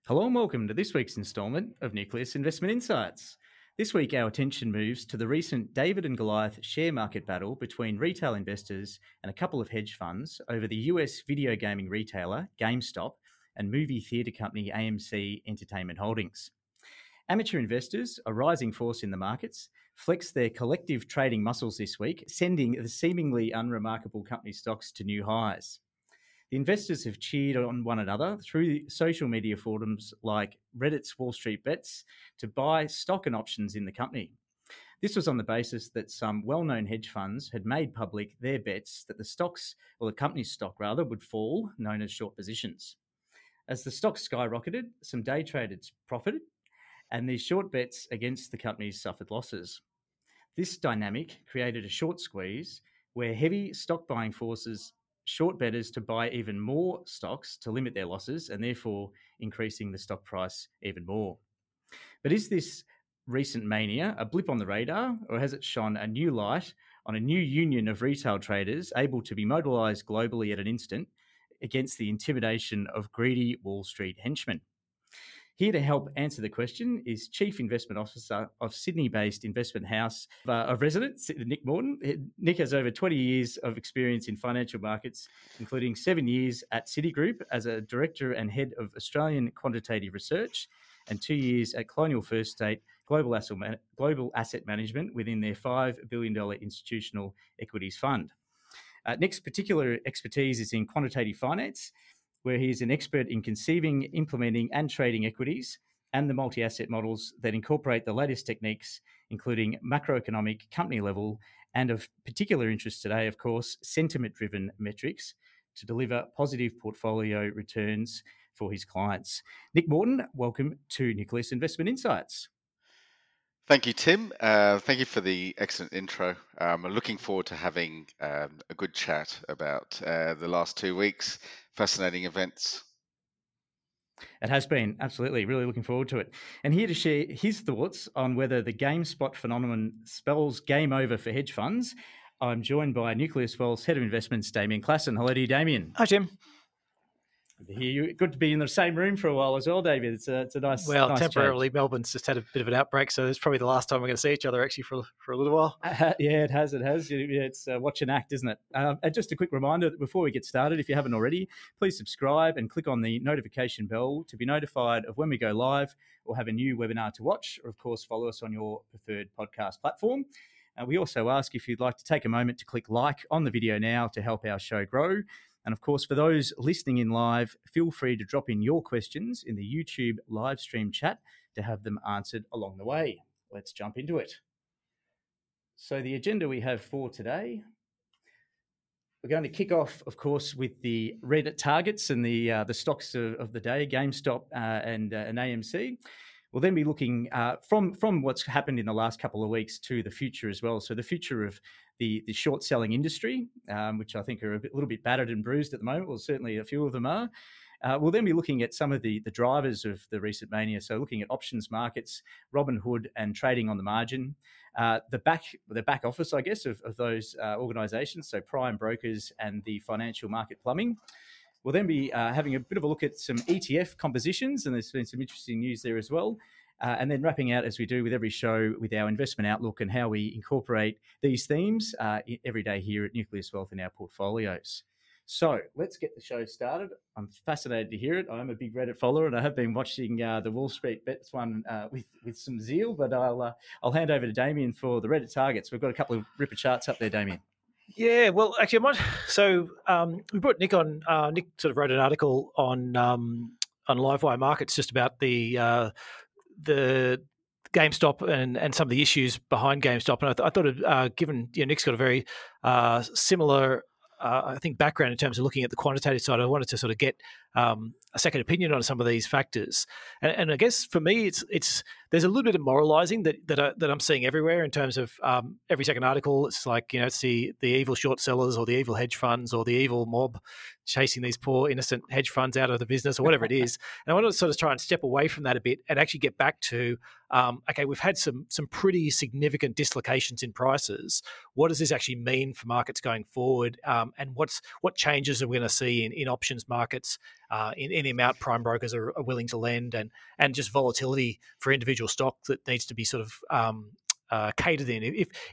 Hello and welcome to this week's instalment of Nucleus Investment Insights. This week, our attention moves to the recent David and Goliath share market battle between retail investors and a couple of hedge funds over the US video gaming retailer GameStop and movie theatre company AMC Entertainment Holdings. Amateur investors, a rising force in the markets, flexed their collective trading muscles this week, sending the seemingly unremarkable company stocks to new highs. The investors have cheered on one another through social media forums like Reddit's Wall Street Bets to buy stock and options in the company. This was on the basis that some well-known hedge funds had made public their bets that the stocks, or the company's stock rather, would fall, known as short positions. As the stock skyrocketed, some day traders profited, and these short bets against the companies suffered losses. This dynamic created a short squeeze where heavy stock buying forces short bettors to buy even more stocks to limit their losses and therefore increasing the stock price even more. But is this recent mania a blip on the radar, or has it shone a new light on a new union of retail traders able to be mobilised globally at an instant against the intimidation of greedy Wall Street henchmen? Here to help answer the question is Chief Investment Officer of Sydney-based investment house of residence, Nick Morton. Nick has over 20 years of experience in financial markets, including 7 years at Citigroup as a Director and Head of Australian Quantitative Research and 2 years at Colonial First State Global Asset Management within their $5 billion institutional equities fund. Nick's particular expertise is in quantitative finance, where he is an expert in conceiving, implementing, and trading equities and the multi-asset models that incorporate the latest techniques, including macroeconomic, company level, and of particular interest today, of course, sentiment-driven metrics to deliver positive portfolio returns for his clients. Nick Morton, welcome to Nucleus Investment Insights. Thank you, Tim. Thank you for the excellent intro. I'm looking forward to having a good chat about the last 2 weeks. Fascinating events. It has been, absolutely. Really looking forward to it. And here to share his thoughts on whether the GameSpot phenomenon spells game over for hedge funds, I'm joined by Nucleus Wealth's Head of Investments, Damien Klassen. Hello to you, Damien. Hi, Tim. Good to hear you. Good to be in the same room for a while as well, David. It's a nice temporarily, change. Melbourne's just had a bit of an outbreak, so it's probably the last time we're going to see each other actually for a little while. Yeah, it has. Yeah, it's watch and act, isn't it? And just a quick reminder that before we get started, if you haven't already, please subscribe and click on the notification bell to be notified of when we go live or have a new webinar to watch, or of course, follow us on your preferred podcast platform. We also ask if you'd like to take a moment to click like on the video now to help our show grow. And of course, for those listening in live, feel free to drop in your questions in the YouTube live stream chat to have them answered along the way. Let's jump into it. So the agenda we have for today, we're going to kick off, of course, with the Reddit targets and the stocks of the day, GameStop and AMC. We'll then be looking from what's happened in the last couple of weeks to the future as well. So the future of the short selling industry, which I think are a little bit battered and bruised at the moment. Well, certainly a few of them are. We'll then be looking at some of the drivers of the recent mania. So looking at options markets, Robinhood, and trading on the margin. The back office, I guess, of those organisations, so prime brokers and the financial market plumbing. We'll then be having a bit of a look at some ETF compositions, and there's been some interesting news there as well. And then wrapping out, as we do with every show, with our investment outlook and how we incorporate these themes every day here at Nucleus Wealth in our portfolios. So let's get the show started. I'm fascinated to hear it. I'm a big Reddit follower, and I have been watching the Wall Street Bets one with some zeal. But I'll hand over to Damien for the Reddit targets. We've got a couple of ripper charts up there, Damien. Yeah, well, actually, I might. So we brought Nick on. Nick sort of wrote an article on Livewire Markets just about the GameStop and some of the issues behind GameStop. And I thought, given Nick's got a very similar, I think, background in terms of looking at the quantitative side, I wanted to sort of get a second opinion on some of these factors. And I guess for me, it's there's a little bit of moralizing that I'm seeing everywhere in terms of every second article. It's like, it's the evil short sellers or the evil hedge funds or the evil mob chasing these poor innocent hedge funds out of the business or whatever it is. And I want to sort of try and step away from that a bit and actually get back to, okay, we've had some pretty significant dislocations in prices. What does this actually mean for markets going forward? And what changes are we going to see in options markets, in the amount prime brokers are willing to lend, and just volatility for individual stock that needs to be sort of catered in.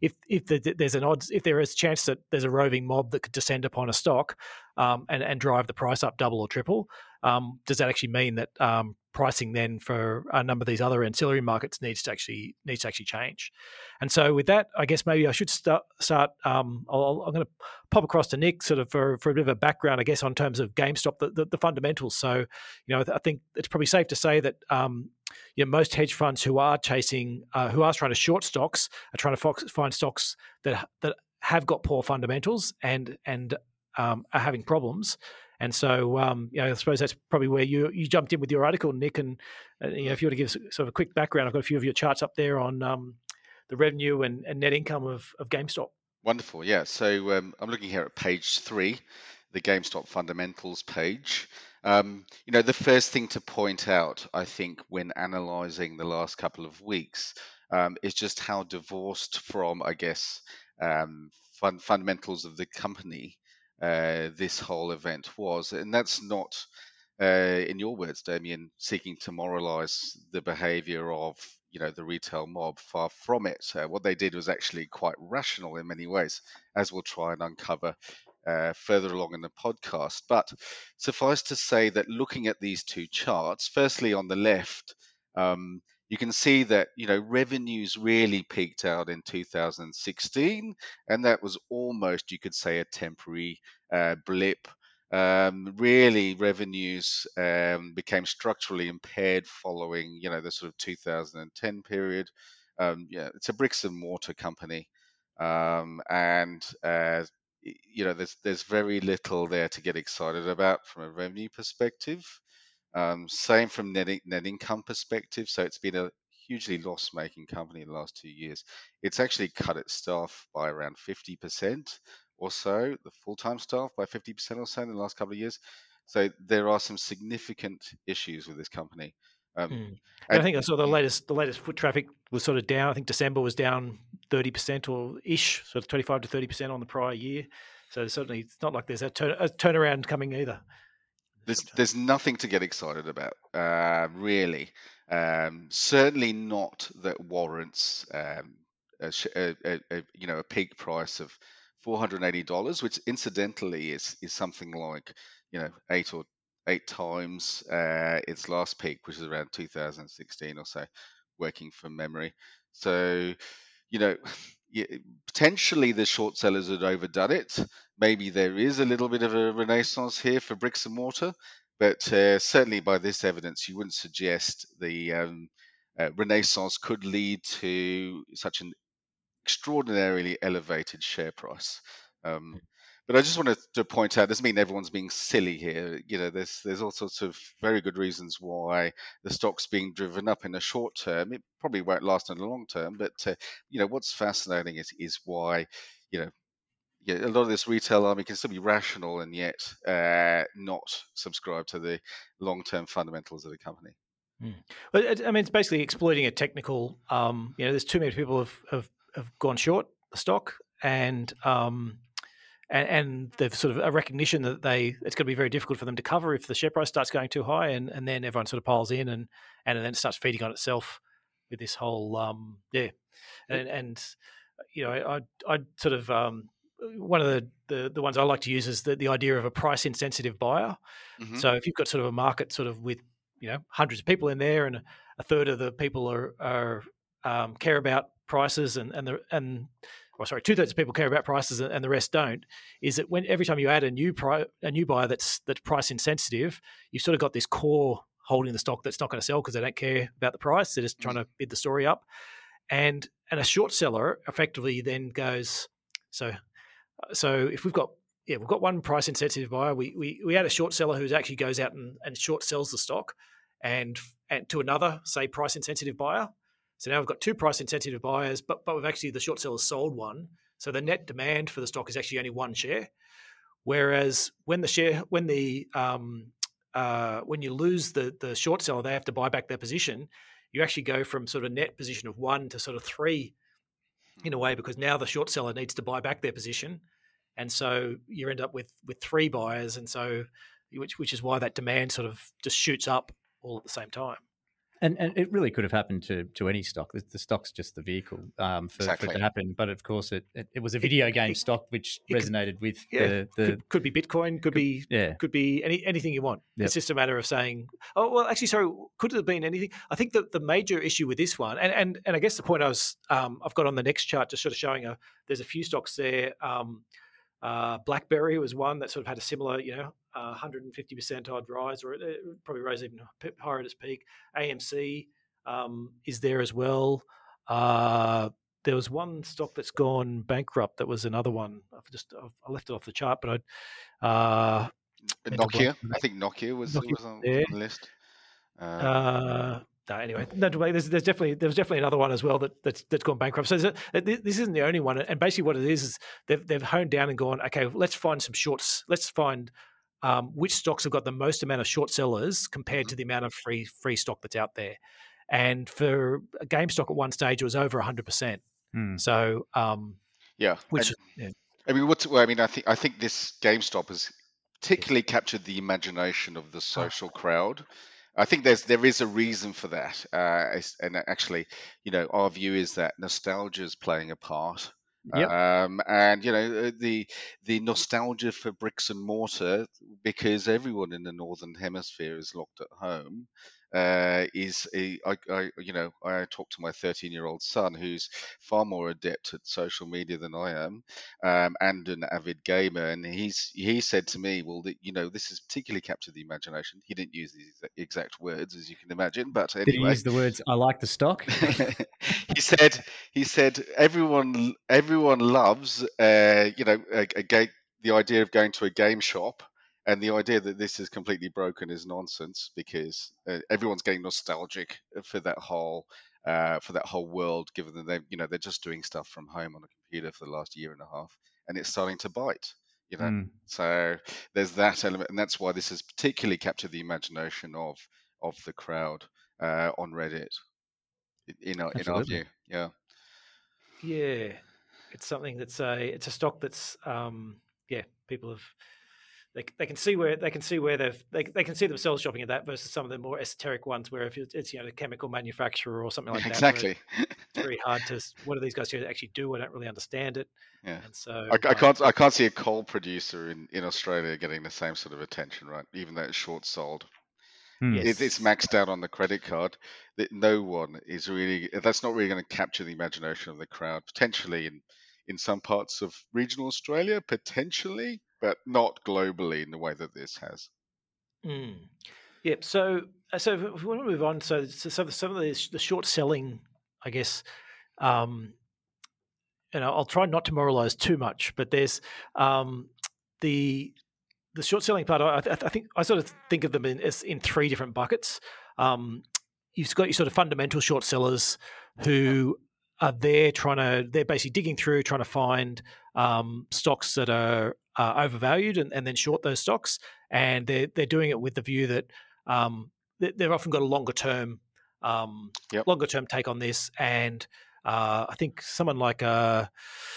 If there is a chance that there's a roving mob that could descend upon a stock and drive the price up double or triple, does that actually mean that pricing then for a number of these other ancillary markets needs to actually change? And so with that, I guess maybe I should start. I'm going to pop across to Nick sort of for a bit of a background, I guess, on terms of GameStop, the fundamentals. So, I think it's probably safe to say that most hedge funds who are trying to short stocks are trying to find stocks that have got poor fundamentals and are having problems. And so, I suppose that's probably where you jumped in with your article, Nick. And if you were to give sort of a quick background, I've got a few of your charts up there on the revenue and net income of GameStop. Wonderful, yeah. So I'm looking here at page 3, the GameStop fundamentals page. The first thing to point out, I think, when analysing the last couple of weeks, is just how divorced from, I guess, fundamentals of the company this whole event was. And that's not, in your words, Damien, seeking to moralise the behaviour of the retail mob. Far from it. What they did was actually quite rational in many ways, as we'll try and uncover further along in the podcast. But suffice to say that looking at these two charts, firstly on the left, you can see that revenues really peaked out in 2016, and that was almost, you could say, a temporary blip. Really, revenues became structurally impaired following the sort of 2010 period. It's a bricks and mortar company, and there's very little there to get excited about from a revenue perspective. Same from net income perspective. So it's been a hugely loss-making company in the last 2 years. It's actually cut its staff by around 50% or so, the full-time staff by 50% or so in the last couple of years. So there are some significant issues with this company. And I think I saw the latest foot traffic was sort of down. I think December was down 30% or ish, sort of 25 to 30% on the prior year. So certainly it's not like there's a turnaround coming either. There's nothing to get excited about, really. Certainly not that warrants a peak price of $480, which incidentally is something like 8 times its last peak, which is around 2016 or so, working from memory. So, potentially the short sellers had overdone it. Maybe there is a little bit of a renaissance here for bricks and mortar, but certainly by this evidence, you wouldn't suggest the renaissance could lead to such an extraordinarily elevated share price. But I just wanted to point out, doesn't mean everyone's being silly here. There's all sorts of very good reasons why the stock's being driven up in the short term. It probably won't last in the long term, but what's fascinating is why a lot of this retail army can still be rational and yet not subscribe to the long-term fundamentals of the company. Well, it's basically exploiting a technical. There's too many people have gone short the stock, and they've sort of a recognition that it's going to be very difficult for them to cover if the share price starts going too high, and then everyone sort of piles in, and then it starts feeding on itself with this whole I'd sort of one of the ones I like to use is the idea of a price insensitive buyer. Mm-hmm. So if you've got sort of a market sort of with hundreds of people in there, and a third of the people are care about prices, and 2/3 of people care about prices and the rest don't, is that every time you add a new buyer that's price insensitive, you've sort of got this core holding the stock that's not going to sell because they don't care about the price. They're just trying to bid the story up. And a short seller effectively then goes, so if we've got one price insensitive buyer, we add a short seller who actually goes out and short sells the stock and to another, say, price insensitive buyer. So now we've got 2 price insensitive buyers, but we've actually, the short seller sold one. So the net demand for the stock is actually only 1 share. Whereas when you lose the short seller, they have to buy back their position. You actually go from sort of a net position of 1 to sort of 3 in a way, because now the short seller needs to buy back their position, and so you end up with 3 buyers, and so which is why that demand sort of just shoots up all at the same time. And it really could have happened to any stock. The stock's just the vehicle for it to happen. But of course, it was a video game stock which resonated with the could be Bitcoin, could be anything you want. Yep. It's just a matter of saying, oh well, actually, sorry, could it have been anything? I think that the major issue with this one, and I guess the point I've got on the next chart, just sort of showing there's a few stocks there. BlackBerry was one that sort of had a similar, 150% odd rise, or it probably rose even higher at its peak. AMC is there as well. There was one stock that's gone bankrupt. That was another one. I left it off the chart, but Nokia. I think Nokia was on the list. Anyway, there's definitely another one as well that's gone bankrupt. So this isn't the only one. And basically, what it is they've honed down and gone, okay, let's find some shorts. Let's find which stocks have got the most amount of short sellers compared to the amount of free stock that's out there. And for GameStop at one stage, it was over 100%. So I think this GameStop has particularly captured the imagination of the social crowd. I think there is a reason for that, and actually, our view is that nostalgia is playing a part. Yep. And the nostalgia for bricks and mortar, because everyone in the Northern Hemisphere is locked at home. I talk to my 13-year-old son, who's far more adept at social media than I am, and an avid gamer, and he said to me, well, this has particularly captured the imagination. He didn't use these exact words, as you can imagine, but anyway. Did he use the words "I like the stock"? He said everyone loves the idea of going to a game shop. And the idea that this is completely broken is nonsense, because everyone's getting nostalgic for that whole world, given that they're just doing stuff from home on a computer for the last year and a half, and it's starting to bite. So there's that element, and that's why this has particularly captured the imagination of the crowd on Reddit. In our view, it's something it's a stock that's people have. They can see where they can see themselves shopping at that versus some of the more esoteric ones where if it's a chemical manufacturer or something like that. Exactly. It's very hard to. What do these guys actually do? I don't really understand it. Yeah. And so I can't see a coal producer in Australia getting the same sort of attention, right? Even though it's short sold. Yes. It's maxed out on the credit card. That no one is really. That's not really going to capture the imagination of the crowd. Potentially in some parts of regional Australia, potentially, but not globally in the way that this has. Yep. So if we want to move on, so some of the short selling, I guess, I'll try not to moralize too much, but there's the short selling part. I think I sort of think of them in 3 different buckets. You've got your sort of fundamental short sellers who are there they're basically digging through, trying to find stocks that are overvalued and then short those stocks. And they're doing it with the view that they've often got a longer term take on this. And I think someone like the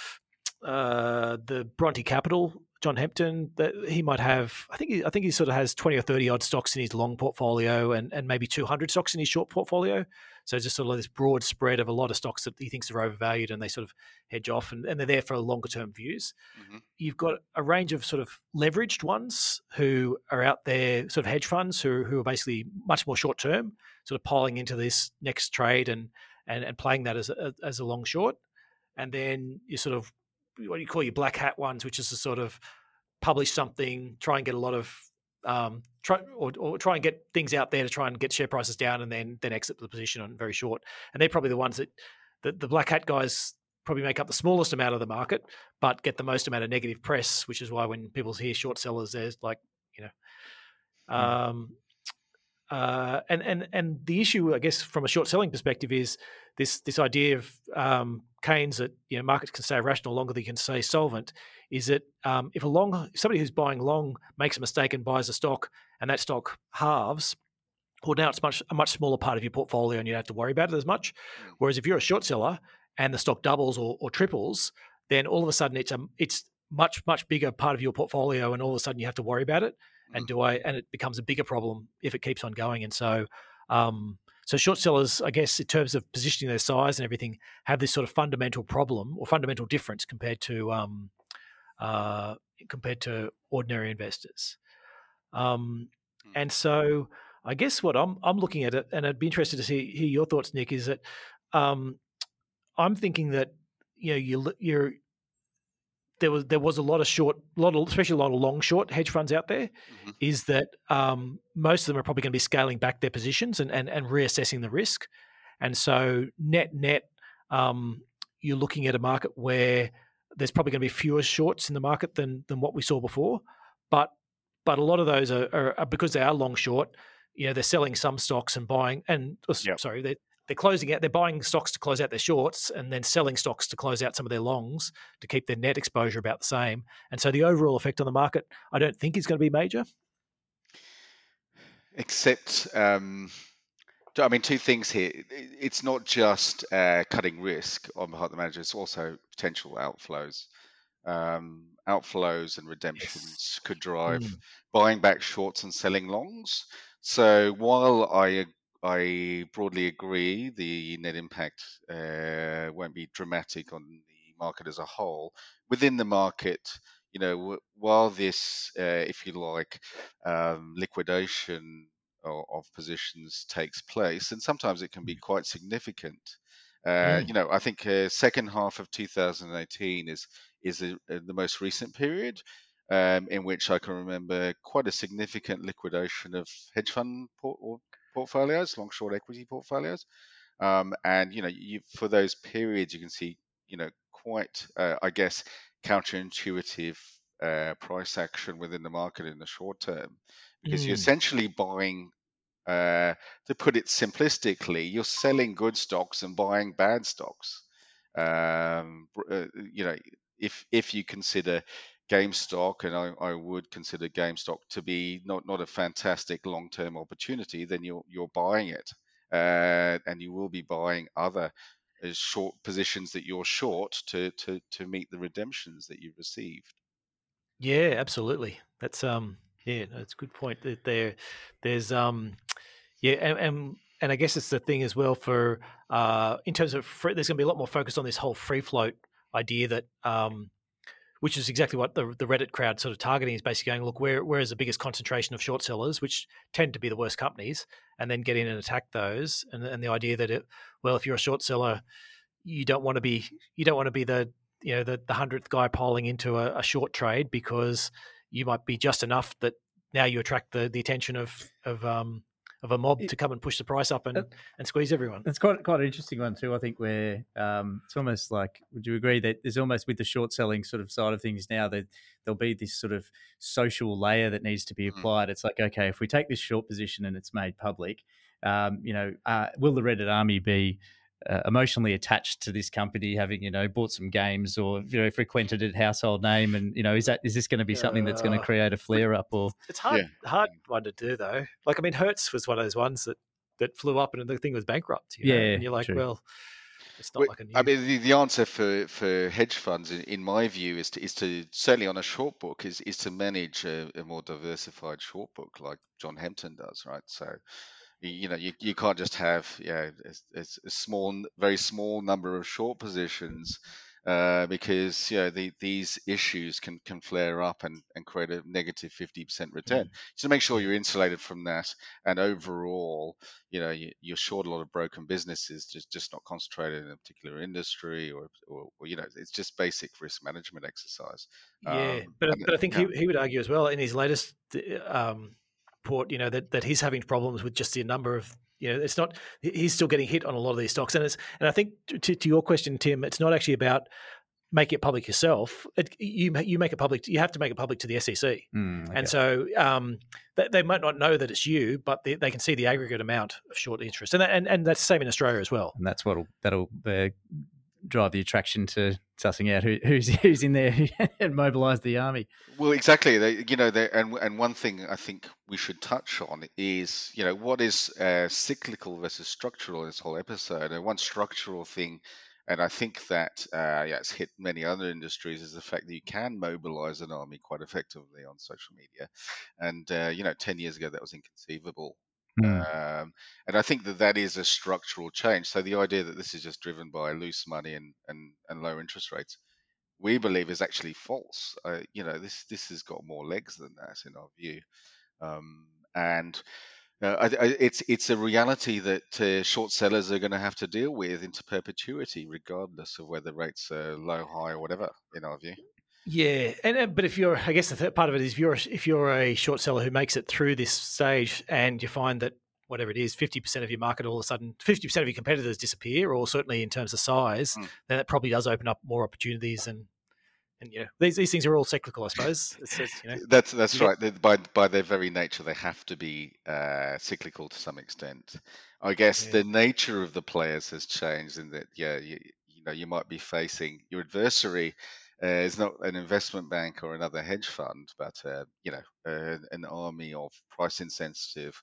Bronte Capital, John Hempton, that he might have. I think he sort of has 20 or 30 odd stocks in his long portfolio and maybe 200 stocks in his short portfolio. So just sort of this broad spread of a lot of stocks that he thinks are overvalued, and they sort of hedge off, and they're there for longer term views. Mm-hmm. You've got a range of sort of leveraged ones who are out there, sort of hedge funds who are basically much more short term, sort of piling into this next trade and playing that as a long short. And then you sort of what you call your black hat ones, which is to sort of publish something, try and get a lot of try and get things out there to try and get share prices down, and then exit the position on very short. And they're probably the ones that the black hat guys probably make up the smallest amount of the market, but get the most amount of negative press, which is why when people hear short sellers, there's like, and the issue, I guess, from a short selling perspective, is this idea of Keynes that markets can stay rational longer than you can stay solvent. Is that if somebody who's buying long makes a mistake and buys a stock, and that stock halves, well, now it's a much smaller part of your portfolio, and you don't have to worry about it as much. Whereas if you're a short seller and the stock doubles or triples, then all of a sudden it's much bigger part of your portfolio, and all of a sudden you have to worry about it. And it becomes a bigger problem if it keeps on going. And so, so short sellers, I guess, in terms of positioning their size and everything, have this sort of fundamental problem or fundamental difference compared to ordinary investors. And so, I guess what I'm looking at it, and I'd be interested to hear your thoughts, Nick, is that I'm thinking that there was a lot of especially a lot of long short hedge funds out there. Is that most of them are probably going to be scaling back their positions and reassessing the risk, and so net you're looking at a market where there's probably going to be fewer shorts in the market than what we saw before, but a lot of those are because they are long short. They're selling some stocks and buying, they're closing out. They're buying stocks to close out their shorts, and then selling stocks to close out some of their longs to keep their net exposure about the same. And so the overall effect on the market, I don't think is going to be major. Except, two things here. It's not just cutting risk on behalf of the manager. It's also potential outflows. Outflows and redemptions could drive buying back shorts and selling longs. So while I broadly agree the net impact won't be dramatic on the market as a whole, within the market, while this, if you like, liquidation of positions takes place, and sometimes it can be quite significant. I think second half of 2018 is the most recent period in which I can remember quite a significant liquidation of hedge fund portfolios, long short equity portfolios, and for those periods you can see quite I guess counterintuitive price action within the market in the short term, because you're essentially buying, to put it simplistically, you're selling good stocks and buying bad stocks. If you consider GameStop, and I would consider GameStop to be not a fantastic long-term opportunity, then you're buying it, and you will be buying other short positions that you're short to meet the redemptions that you've received. Yeah, absolutely. That's that's a good point. That there's and I guess it's the thing as well for in terms of there's going to be a lot more focus on this whole free float idea that which is exactly what the Reddit crowd sort of targeting, is basically going, look, where is the biggest concentration of short sellers, which tend to be the worst companies, and then get in and attack those. And the idea that if you're a short seller, you don't want to be the 100th guy piling into a short trade, because you might be just enough that now you attract the attention of a mob to come and push the price up and squeeze everyone. It's quite an interesting one too, I think, where it's almost like, would you agree that there's almost, with the short selling sort of side of things now, that there'll be this sort of social layer that needs to be applied. It's like, okay, if we take this short position and it's made public, will the Reddit army be emotionally attached to this company, having bought some games or frequented a household name, and is this going to be something that's going to create a flare up? Or it's hard one to do though. Like, I mean, Hertz was one of those ones that flew up and the thing was bankrupt. And you're like, true. Well, it's not like a new... I mean, the answer for hedge funds, in my view, is to certainly on a short book is to manage a more diversified short book like John Hempton does, right? So you can't just have a small, very small number of short positions, because these issues can flare up and create a negative 50% return. So make sure you're insulated from that, and overall, you're short a lot of broken businesses, just not concentrated in a particular industry, or it's just basic risk management exercise. But I think he would argue as well in his latest report, that he's having problems with just the number of, it's not, he's still getting hit on a lot of these stocks, and I think to your question, Tim, it's not actually about make it public yourself. You make it public. You have to make it public to the SEC, Okay. and so they might not know that it's you, but they can see the aggregate amount of short interest, and that's the same in Australia as well. And that's that'll drive the attraction to sussing out who's in there and mobilise the army. Well, exactly. And one thing I think we should touch on is, what is cyclical versus structural in this whole episode. And one structural thing, and I think that it's hit many other industries, is the fact that you can mobilize an army quite effectively on social media. And 10 years ago that was inconceivable. And I think that is a structural change. So the idea that this is just driven by loose money and low interest rates, we believe is actually false. This has got more legs than that in our view, and it's a reality that short sellers are going to have to deal with into perpetuity, regardless of whether rates are low, high, or whatever. In our view. Yeah, but I guess the third part of it is if you're a short seller who makes it through this stage and you find that whatever it is, 50% of your market all of a sudden, 50% of your competitors disappear, or certainly in terms of size, then that probably does open up more opportunities. And these things are all cyclical, I suppose. That's right. By their very nature, they have to be cyclical to some extent. I guess the nature of the players has changed in that, you might be facing your adversary. Is not an investment bank or another hedge fund, but an army of price insensitive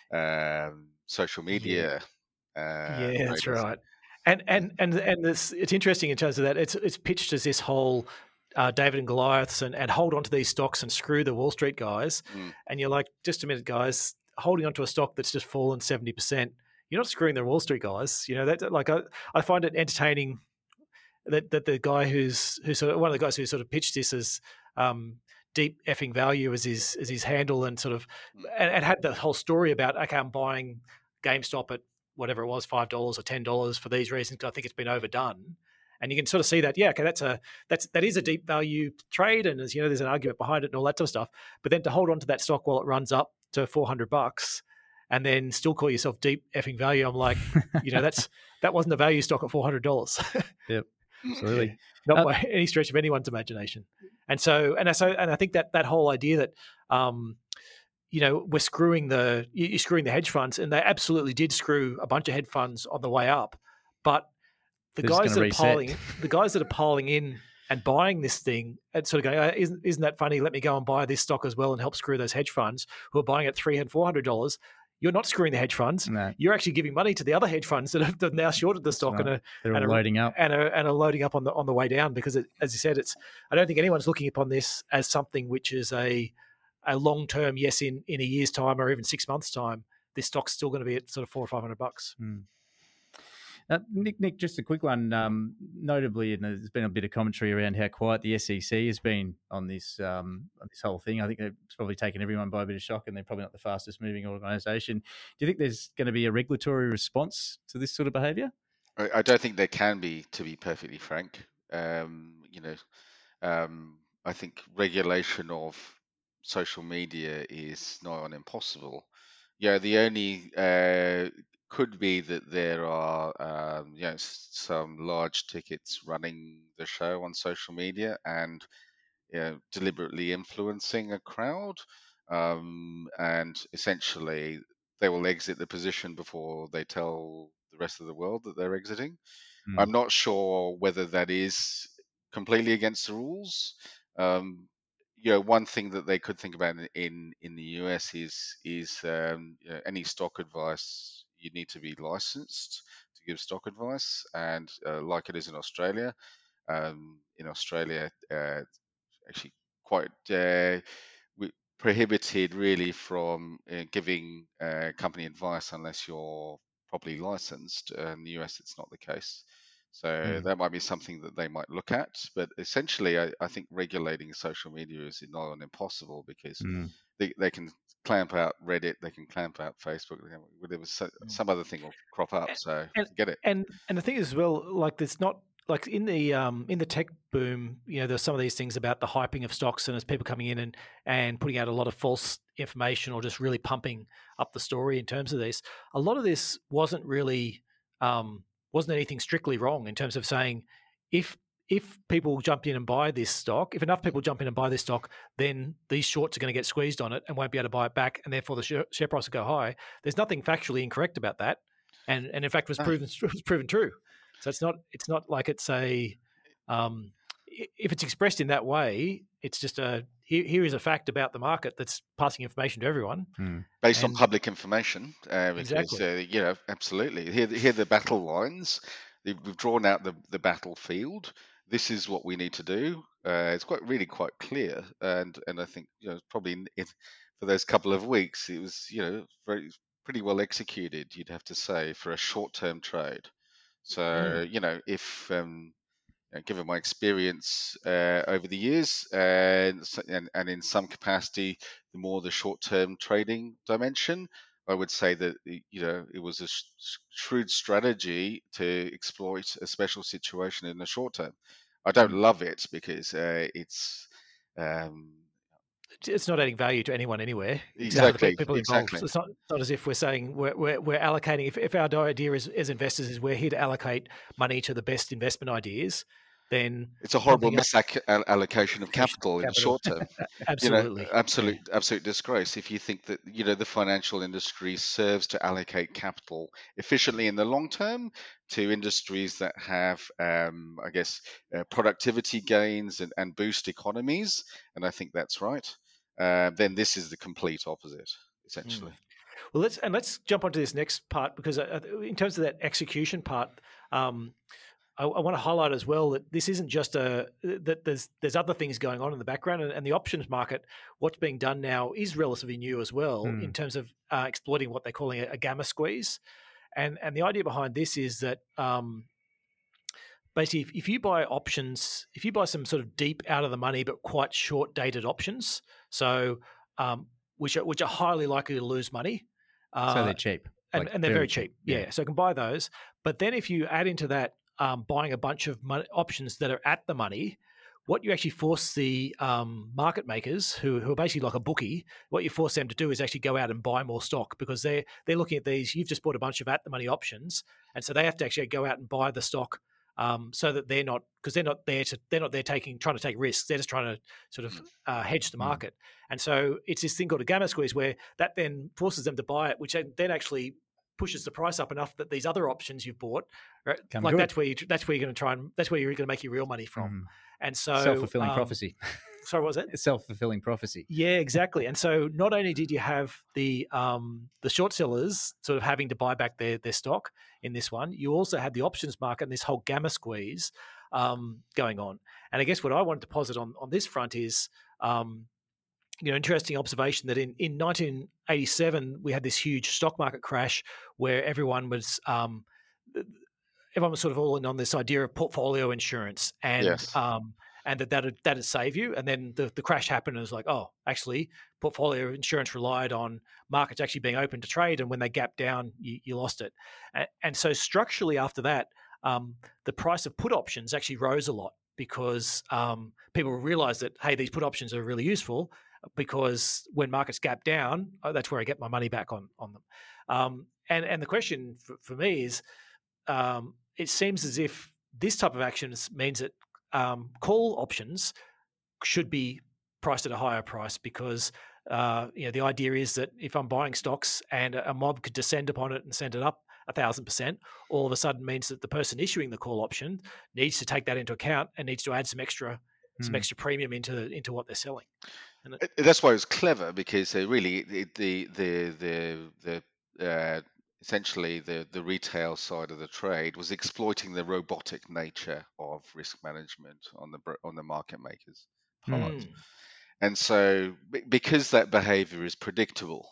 social media. That's right. And it's interesting in terms of that. It's pitched as this whole David and Goliaths and hold on to these stocks and screw the Wall Street guys. And you're like, just a minute, guys, holding onto a stock that's just fallen 70%. You're not screwing the Wall Street guys. I find it entertaining. That the guy who's sort of one of the guys who sort of pitched this as deep effing value as his handle, and sort of and had the whole story about, okay, I'm buying GameStop at whatever it was, $5 or $10 for these reasons because I think it's been overdone. And you can sort of see that, that is a deep value trade, and there's an argument behind it and all that sort of stuff. But then to hold on to that stock while it runs up to $400 and then still call yourself deep effing value, I'm like, that wasn't a value stock at $400. Yep. Absolutely. Not by any stretch of anyone's imagination. And I think that whole idea that we're screwing you're screwing the hedge funds, and they absolutely did screw a bunch of hedge funds on the way up. But the guys that are piling in and buying this thing and sort of going, isn't that funny? Let me go and buy this stock as well and help screw those hedge funds who are buying at $300, $400. You're not screwing the hedge funds. No. You're actually giving money to the other hedge funds that have now shorted the stock they're loading up and are loading up on the way down, because as you said, I don't think anyone's looking upon this as something which is a long term. Yes, in a year's time or even 6 months' time, this stock's still going to be at sort of $400 or $500. Nick, just a quick one. Notably, and there's been a bit of commentary around how quiet the SEC has been on this whole thing. I think it's probably taken everyone by a bit of shock, and they're probably not the fastest moving organisation. Do you think there's going to be a regulatory response to this sort of behaviour? I don't think there can be, to be perfectly frank. I think regulation of social media is nigh on impossible. The only could be that there are some large tickets running the show on social media and deliberately influencing a crowd, and essentially they will exit the position before they tell the rest of the world that they're exiting. I'm not sure whether that is completely against the rules. One thing that they could think about in the US is any stock advice, you need to be licensed to give stock advice, and like it is in Australia. Actually quite prohibited really from giving company advice unless you're properly licensed. In the US, it's not the case. So that might be something that they might look at. But essentially, I think regulating social media is not impossible, because they can clamp out Reddit, they can clamp out Facebook. There was some other thing will crop up. So get it. And the thing is as well, like there's not like in the tech boom, there's some of these things about the hyping of stocks, and as people coming in and putting out a lot of false information or just really pumping up the story in terms of this. A lot of this wasn't really wasn't anything strictly wrong in terms of saying if if people jump in and buy this stock, if enough people jump in and buy this stock, then these shorts are going to get squeezed on it and won't be able to buy it back, and therefore the share price will go high. There's nothing factually incorrect about that, and in fact was proven true. So it's not like it's a if it's expressed in that way, it's just here is a fact about the market that's passing information to everyone based on public information. Exactly. Absolutely. Here the battle lines. We've drawn out the battlefield. This is what we need to do. It's really quite clear, and I think probably for those couple of weeks it was pretty well executed. You'd have to say for a short-term trade. So if given my experience over the years, and in some capacity, the more the short-term trading dimension, I would say that it was a shrewd strategy to exploit a special situation in the short term. I don't love it because it's not adding value to anyone anywhere. Exactly. People involved. So it's not as if we're saying we're allocating. If our idea as investors is we're here to allocate money to the best investment ideas, then it's a horrible misallocation of capital in the short term. Absolutely. Absolute disgrace. If you think that the financial industry serves to allocate capital efficiently in the long term to industries that have, productivity gains and boost economies, and I think that's right, then this is the complete opposite, essentially. Well, let's jump onto this next part, because in terms of that execution part, I want to highlight as well that this isn't just that there's other things going on in the background, and the options market, what's being done now is relatively new as well in terms of exploiting what they're calling a gamma squeeze, and the idea behind this is that basically if you buy options, if you buy some sort of deep out of the money but quite short dated options, so which are highly likely to lose money, so they're cheap, and they're very cheap. Yeah, so you can buy those, but then if you add into that buying a bunch of options that are at the money, what you actually force the market makers, who are basically like a bookie, what you force them to do is actually go out and buy more stock, because they're looking at these. You've just bought a bunch of at the money options, and so they have to actually go out and buy the stock, so that they're not there trying to take risks. They're just trying to sort of hedge the market, and so it's this thing called a gamma squeeze, where that then forces them to buy it, which then actually pushes the price up enough that these other options you've bought, right? That's where you're going to make your real money from. And so self-fulfilling prophecy. Sorry, what was it? Self-fulfilling prophecy. Yeah, exactly. And so not only did you have the short sellers sort of having to buy back their stock in this one, you also had the options market and this whole gamma squeeze going on. And I guess what I wanted to posit on this front is interesting observation that in 1987 we had this huge stock market crash where everyone was sort of all in on this idea of portfolio insurance, and yes. And that'd save you. And then the crash happened, and it was like, oh, actually, portfolio insurance relied on markets actually being open to trade, and when they gapped down, you lost it. And so structurally after that, the price of put options actually rose a lot, because people realized that, hey, these put options are really useful, because when markets gap down, that's where I get my money back on them. And the question for me is, it seems as if this type of action means that call options should be priced at a higher price, because the idea is that if I'm buying stocks and a mob could descend upon it and send it up 1,000%, all of a sudden means that the person issuing the call option needs to take that into account and needs to add some extra premium into what they're selling. And that's why it was clever, because really essentially the retail side of the trade was exploiting the robotic nature of risk management on the market makers' part. And so because that behavior is predictable,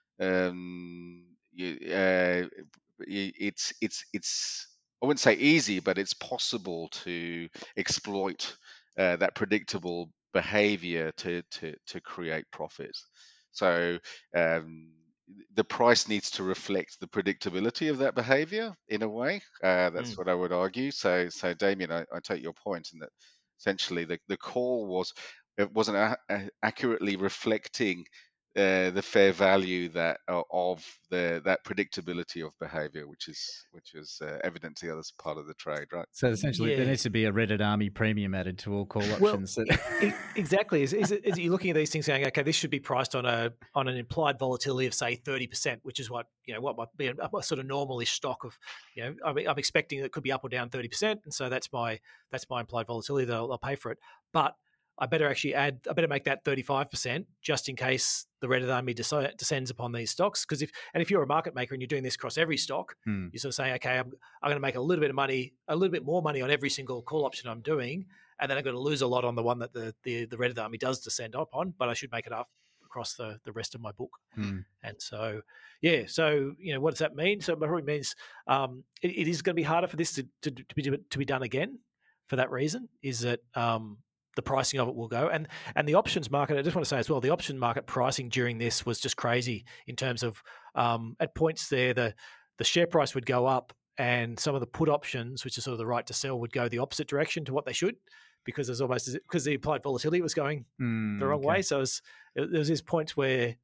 it's I wouldn't say easy, but it's possible to exploit that predictable behavior to create profits. So the price needs to reflect the predictability of that behavior in a way. That's what I would argue. So Damien, I take your point in that essentially the call wasn't accurately reflecting the fair value that of that predictability of behavior, which is evident to the other part of the trade, right? So essentially, there needs to be a Reddit Army premium added to all call options. Exactly. Is you looking at these things saying, okay, this should be priced on an implied volatility of say 30%, which is what what might be a sort of normalish stock of, I'm expecting it could be up or down 30%, and so that's my implied volatility that I'll pay for it. But I better make that 35% just in case the Reddit Army descends upon these stocks. Because if you're a market maker and you're doing this across every stock, you're sort of saying, okay, I'm going to make a little bit more money on every single call option I'm doing, and then I'm going to lose a lot on the one that the Reddit Army does descend upon, but I should make it up across the rest of my book. And so, what does that mean? So it probably means it is going to be harder for this to be done again. For that reason, is that the pricing of it will go. And the options market, I just want to say as well, the option market pricing during this was just crazy in terms of at points there, the share price would go up and some of the put options, which is sort of the right to sell, would go the opposite direction to what they should, because because the implied volatility was going the wrong way. So there was these points where,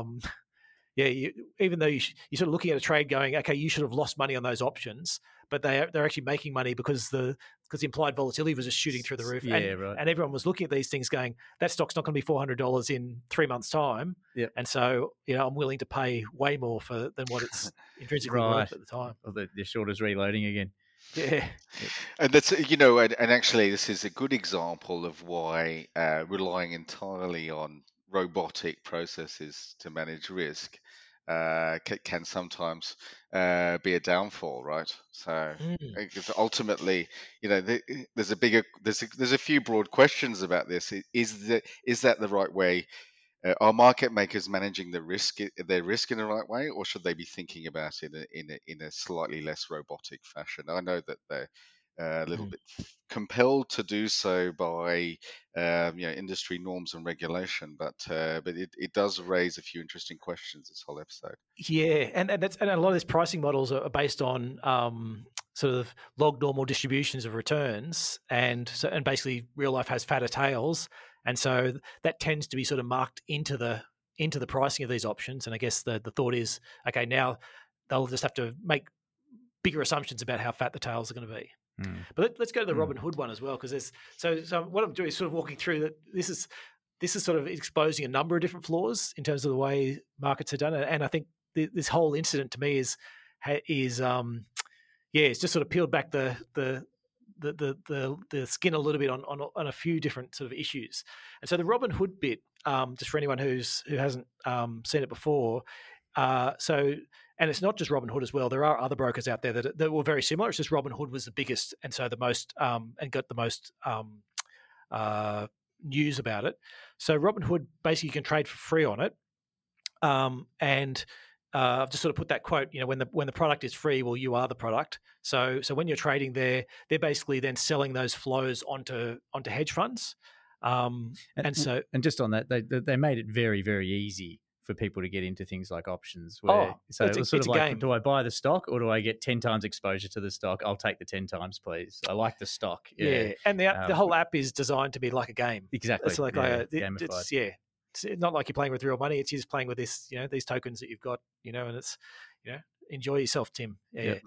even though you're sort of looking at a trade going, okay, you should have lost money on those options, but they're actually making money because the implied volatility was just shooting through the roof. Right. And everyone was looking at these things going, that stock's not going to be $400 in 3 months' time. Yep. And so, I'm willing to pay way more than what it's intrinsically worth at the time. Well, the shorter's reloading again. Yeah. And that's, and actually this is a good example of why relying entirely on robotic processes to manage risk can sometimes be a downfall, right? So because ultimately, there's a few broad questions about this. Is that the right way? Are market makers managing their risk in the right way, or should they be thinking about it in a slightly less robotic fashion? I know that they're a little bit compelled to do so by industry norms and regulation, but it does raise a few interesting questions, this whole episode. Yeah, and a lot of these pricing models are based on sort of log normal distributions of returns, and basically real life has fatter tails, and so that tends to be sort of marked into the pricing of these options. And I guess the thought is, okay, now they'll just have to make bigger assumptions about how fat the tails are going to be. But let's go to the Robinhood one as well, because there's so what I'm doing is sort of walking through that. This is sort of exposing a number of different flaws in terms of the way markets are done, and I think this whole incident to me is it's just sort of peeled back the skin a little bit on a few different sort of issues. And so the Robinhood bit, just for anyone who hasn't seen it before, and it's not just Robinhood as well. There are other brokers out there that were very similar. It's just Robinhood was the biggest, and so the most and got the most news about it. So Robinhood, basically you can trade for free on it, and I've just sort of put that quote. When the product is free, well, you are the product. So when you're trading there, they're basically then selling those flows onto hedge funds. And just on that, they made it very, very easy for people to get into things like options. It was sort of like, game. Do I buy the stock or do I get 10 times exposure to the stock? I'll take the 10 times, please. I like the stock. Yeah. And the whole app is designed to be like a game. Exactly. It's like gamified. It's not like you're playing with real money. It's just playing with this, these tokens that you've got, and it's, enjoy yourself, Tim. Yeah.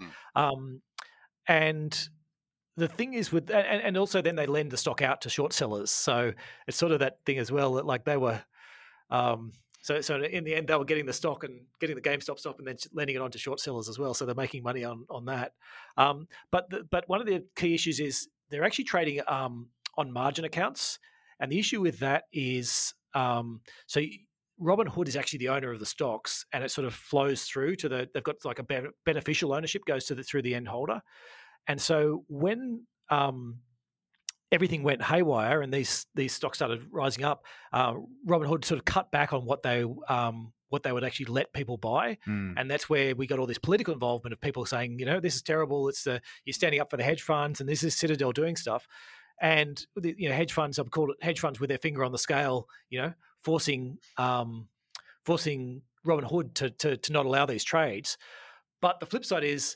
And the thing is with, and also then they lend the stock out to short sellers. So it's sort of that thing as well that like they were, So in the end, they were getting the stock and getting the GameStop stock and then lending it on to short sellers as well. So they're making money on that. But one of the key issues is they're actually trading on margin accounts. And the issue with that is, so Robinhood is actually the owner of the stocks, and it sort of flows through to they've got like a beneficial ownership goes through the end holder. And so when everything went haywire and these stocks started rising up, Robinhood sort of cut back on what they would actually let people buy. And that's where we got all this political involvement of people saying, this is terrible. It's you're standing up for the hedge funds, and this is Citadel doing stuff. And hedge funds, I've called it hedge funds with their finger on the scale, forcing Robinhood to not allow these trades. But the flip side is,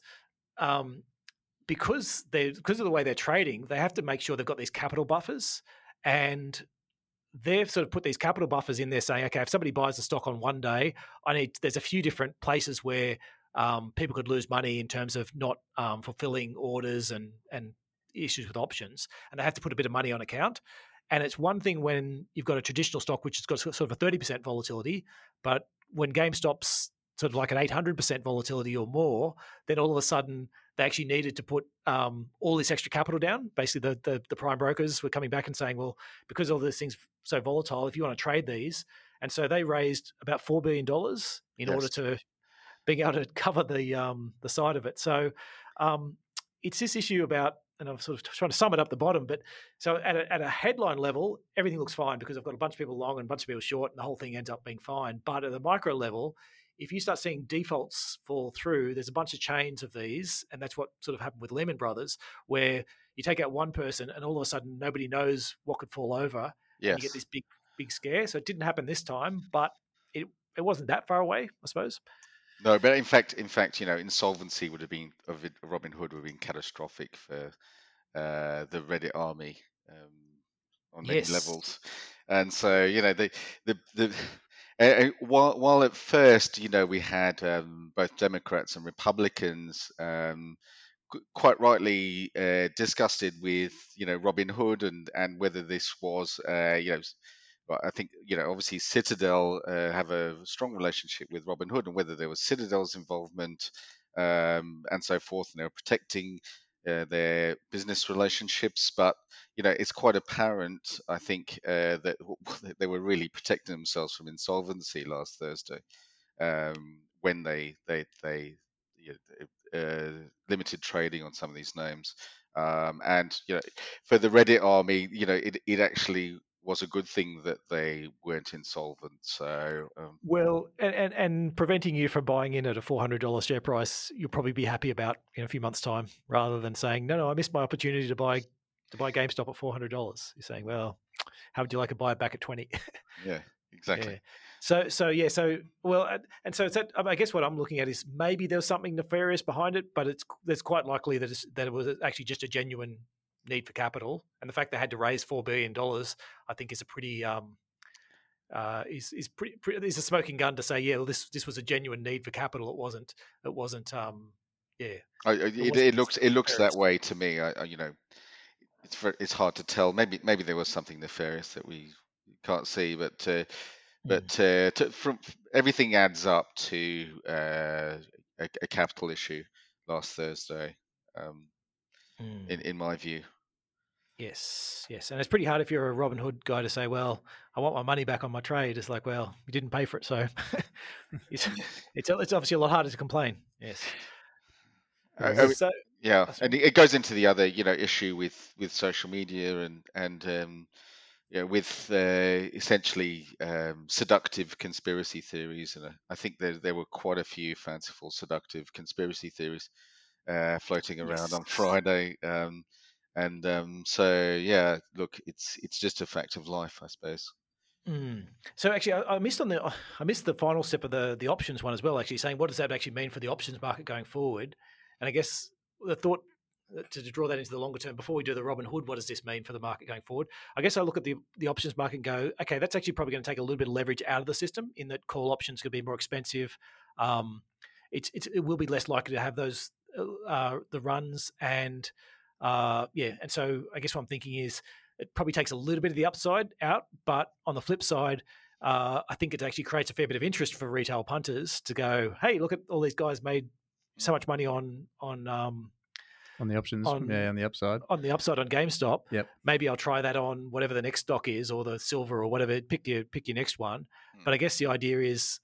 because of the way they're trading, they have to make sure they've got these capital buffers, and they've sort of put these capital buffers in there saying, okay, if somebody buys the stock on one day, there's a few different places where people could lose money in terms of not fulfilling orders and issues with options, and they have to put a bit of money on account. And it's one thing when you've got a traditional stock which has got sort of a 30% volatility, but when GameStop's sort of like an 800% volatility or more, then all of a sudden they actually needed to put all this extra capital down. Basically, the prime brokers were coming back and saying, well, because all these things so volatile, if you want to trade these, and so they raised about $4 billion in order to being able to cover the side of it. So it's this issue about, and I'm sort of trying to sum it up the bottom, but so at a headline level, everything looks fine because I've got a bunch of people long and a bunch of people short, and the whole thing ends up being fine. But at the micro level, if you start seeing defaults fall through, there's a bunch of chains of these, and that's what sort of happened with Lehman Brothers, where you take out one person and all of a sudden nobody knows what could fall over, and you get this big scare. So it didn't happen this time, but it wasn't that far away, I suppose. No, but in fact, insolvency would have been of Robinhood would have been catastrophic for the Reddit army on many levels, and so while at first we had both Democrats and Republicans quite rightly disgusted with Robinhood and whether this was I think obviously Citadel have a strong relationship with Robinhood, and whether there was Citadel's involvement and so forth, and they were protecting their business relationships. But it's quite apparent, I think, that they were really protecting themselves from insolvency last Thursday when they limited trading on some of these names. And for the Reddit army, it actually was a good thing that they weren't insolvent. So well, and preventing you from buying in at a $400 share price, you'll probably be happy about in a few months' time, rather than saying, no, I missed my opportunity to buy GameStop at $400. You're saying, well, how would you like to buy it back at 20? Yeah, exactly. Yeah. So well, and so it's that, I guess what I'm looking at is maybe there's something nefarious behind it, but there's quite likely that it was actually just a genuine need for capital, and the fact they had to raise $4 billion, I think, is a pretty is a smoking gun to say, yeah, well, this was a genuine need for capital. It wasn't. It looks that way to me. It's hard to tell. Maybe there was something nefarious that we can't see, but from everything adds up to a capital issue last Thursday. In my view. Yes, and it's pretty hard if you're a Robinhood guy to say, well, I want my money back on my trade. It's like, well, you didn't pay for it, so it's obviously a lot harder to complain. Yes. And it goes into the other issue with social media and with essentially seductive conspiracy theories, and I think there were quite a few fanciful seductive conspiracy theories floating around on Friday, so yeah, look, it's just a fact of life, I suppose. So actually, I missed the final step of the options one as well. Actually, saying what does that actually mean for the options market going forward? And I guess the thought to draw that into the longer term before we do the Robinhood, what does this mean for the market going forward? I guess I look at the options market and go, okay, that's actually probably going to take a little bit of leverage out of the system, in that call options could be more expensive. It will be less likely to have those the runs and so I guess what I'm thinking is it probably takes a little bit of the upside out, but on the flip side, I think it actually creates a fair bit of interest for retail punters to go, hey, look at all these guys made so much money on the options, on the upside. On the upside on GameStop. Yep. Maybe I'll try that on whatever the next stock is, or the silver or whatever. Pick your next one. But I guess the idea is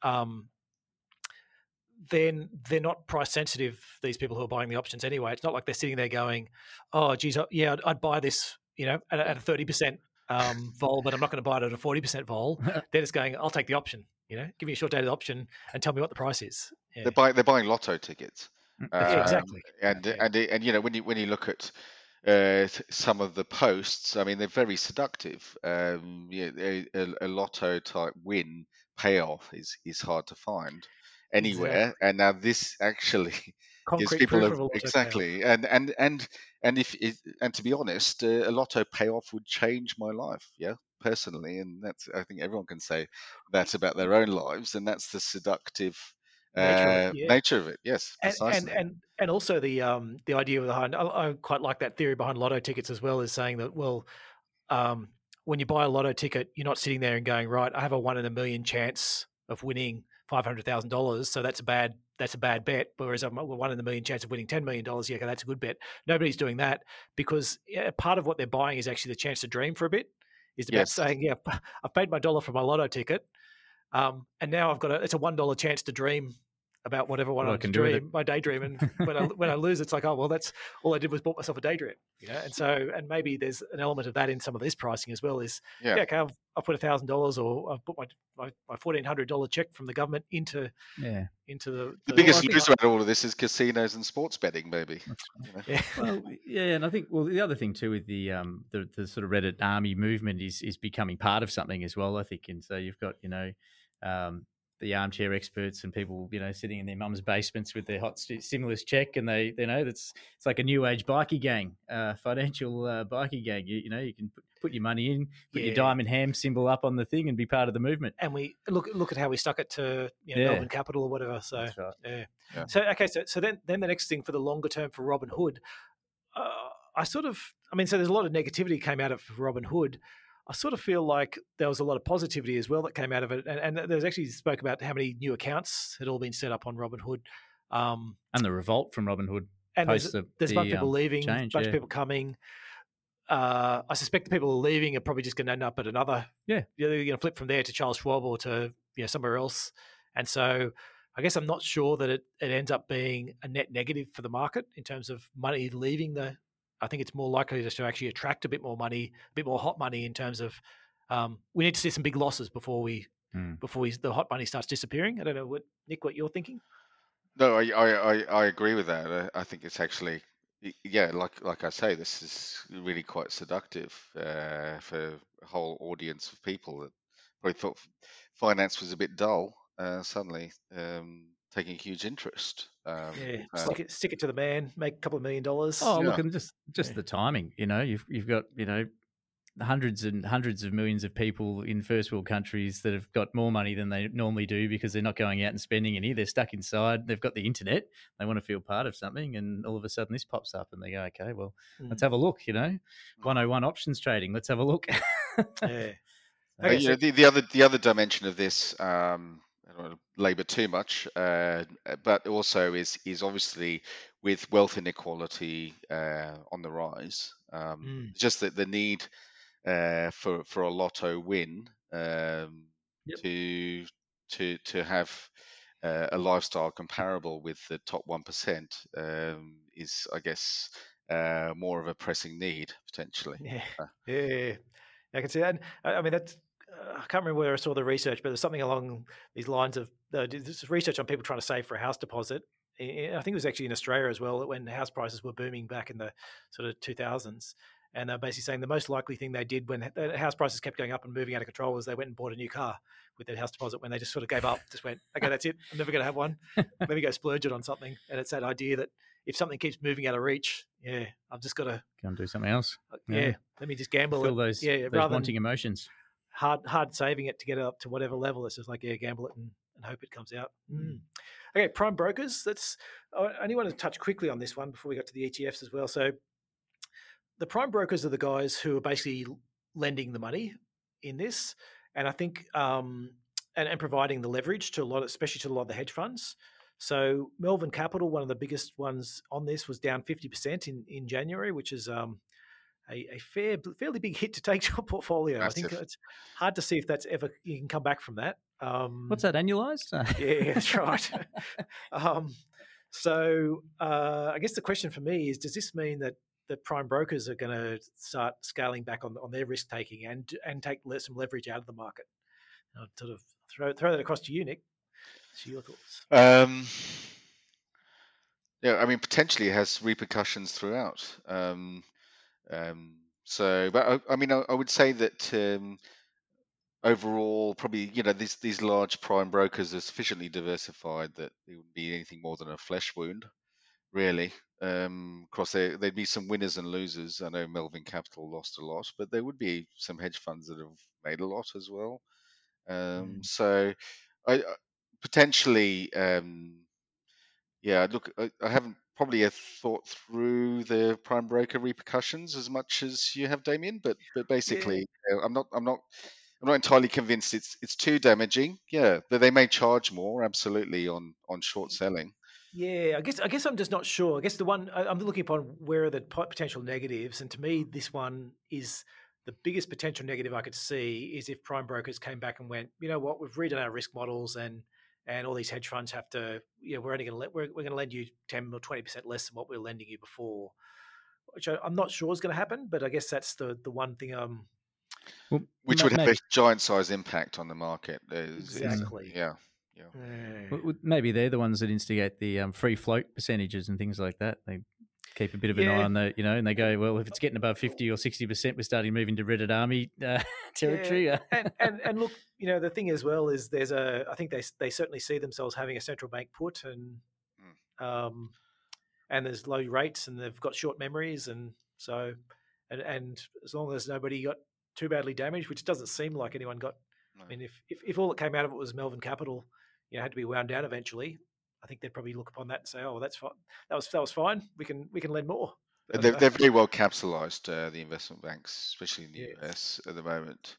then they're not price sensitive, these people who are buying the options anyway. It's not like they're sitting there going, oh, geez, yeah, I'd buy this, at a 30% vol, but I'm not going to buy it at a 40% vol. They're just going, I'll take the option, give me a short dated option and tell me what the price is. Yeah. They're buying lotto tickets. Exactly. And when you look at some of the posts, I mean, they're very seductive. A lotto type win payoff is hard to find anywhere. Exactly. And now this actually gives people exactly payoff. And to be honest, a lotto payoff would change my life. Yeah. personally, and I think everyone can say that about their own lives, and that's the seductive nature of it. Yeah. nature of it. Yes, precisely. And also the idea behind, I quite like that theory behind lotto tickets as well, is saying that, well, when you buy a lotto ticket, you're not sitting there and going, right, I have a 1 in a million chance of winning $500,000, so that's a bad bet. Whereas I'm a 1 in a million chance of winning $10 million, yeah, okay, that's a good bet. Nobody's doing that, because part of what they're buying is actually the chance to dream for a bit. Is about saying, yeah, I've paid my $1 for my lotto ticket, and now I've got it's a $1 chance to dream about whatever one I can dream, my daydream. And when I lose, it's like, oh, well, that's all I did was bought myself a daydream, And so, and maybe there's an element of that in some of this pricing as well. Is okay, I've put $1,000, or I've put my $1,400 check from the government into the biggest loser out of all of this is casinos and sports betting, maybe. Well, and I think the other thing too with the sort of Reddit army movement is becoming part of something as well, I think. And so you've got the armchair experts and people, sitting in their mum's basements with their hot stimulus check, and it's like a new age bikie gang, financial bikie gang. You can put your money in, put your diamond ham symbol up on the thing, and be part of the movement. And we look at how we stuck it to Melbourne Capital or whatever. So that's right. Yeah. So okay, so then the next thing for the longer term for Robinhood, so there's a lot of negativity came out of Robinhood. I sort of feel like there was a lot of positivity as well that came out of it. And there's actually spoke about how many new accounts had all been set up on Robinhood. And the revolt from Robinhood. And there's a bunch of people leaving, a bunch of people coming. I suspect the people who are leaving are probably just going to end up at another. Yeah. They're going to flip from there to Charles Schwab or to somewhere else. And so I guess I'm not sure that it ends up being a net negative for the market in terms of money leaving I think it's more likely just to actually attract a bit more money, a bit more hot money in terms of we need to see some big losses before the hot money starts disappearing. I don't know, Nick, what you're thinking? No, I agree with that. I think it's actually, like I say, this is really quite seductive for a whole audience of people that probably thought finance was a bit dull. Suddenly taking a huge interest. Stick it to the man, make a couple of $1 million. Oh, look, and just the timing. You've got hundreds and hundreds of millions of people in first world countries that have got more money than they normally do because they're not going out and spending any. They're stuck inside. They've got the internet. They want to feel part of something, and all of a sudden this pops up, and they go, "Okay, well, let's have a look." 101 options trading. Let's have a look. Okay, the other dimension of this. I don't want to labour too much, but also is obviously with wealth inequality on the rise. Just that the need for a lotto win to have a lifestyle comparable with the top 1% is, I guess, more of a pressing need potentially. Yeah, I can see that. I mean, that's. I can't remember where I saw the research, but there's something along these lines of this research on people trying to save for a house deposit. I think it was actually in Australia as well, when house prices were booming back in the sort of 2000s. And they're basically saying the most likely thing they did when the house prices kept going up and moving out of control was they went and bought a new car with their house deposit, when they just sort of gave up, just went, okay, that's it. I'm never going to have one. Let me go splurge it on something. And it's that idea that if something keeps moving out of reach, I've just got to go and do something else. Let me just gamble. Feel those wanting emotions. Hard saving it to get it up to whatever level. It's just like, gamble it and hope it comes out. Okay, prime brokers. I only want to touch quickly on this one before we got to the ETFs as well. So the prime brokers are the guys who are basically lending the money in this, and I think and providing the leverage to especially to a lot of the hedge funds. So Melbourne Capital, one of the biggest ones on this, was down 50% in January, which is a fairly big hit to take to your portfolio. Massive. I think it's hard to see if that's ever you can come back from that. What's that, annualized? Yeah, that's right. So I guess the question for me is, does this mean that the prime brokers are going to start scaling back on their risk taking and take some leverage out of the market? I'll sort of throw that across to you, Nick. So your thoughts? Yeah, I mean, potentially it has repercussions throughout. But I would say that overall, probably, these large prime brokers are sufficiently diversified that it wouldn't be anything more than a flesh wound. really. Of course, there'd be some winners and losers. I know Melvin Capital lost a lot, but there would be some hedge funds that have made a lot as well. So, I potentially, yeah. Look, I haven't probably thought through the prime broker repercussions as much as you have, Damien. But Yeah. basically, I'm not entirely convinced it's too damaging. Yeah, but they may charge more, absolutely, on short selling. Yeah, I guess I'm just not sure. I guess the one I'm looking upon, where are the potential negatives, and to me, this one is the biggest potential negative I could see is if prime brokers came back and went, you know what, we've redone our risk models, and all these hedge funds have to, we're only going to we're going to lend you 10 or 20% less than what we were lending you before, which I'm not sure is going to happen. But I guess that's the one thing. Well, Which would have a maybe giant size impact on the market. Exactly. Yeah. maybe they're the ones that instigate the free float percentages and things like that. They keep a bit of an eye on the, and they go, well, if it's getting above 50 or 60%, we're starting to move into Reddit Army territory. Yeah. and look, the thing as well is I think they certainly see themselves having a central bank put, and there's low rates, and they've got short memories, and so and as long as nobody got too badly damaged, which doesn't seem like anyone got. No. I mean, if all that came out of it was Melvin Capital, had to be wound down eventually, I think they'd probably look upon that and say, "Oh, well, that's fine. That was fine. We can lend more." They're very well capitalized, the investment banks, especially in the US at the moment.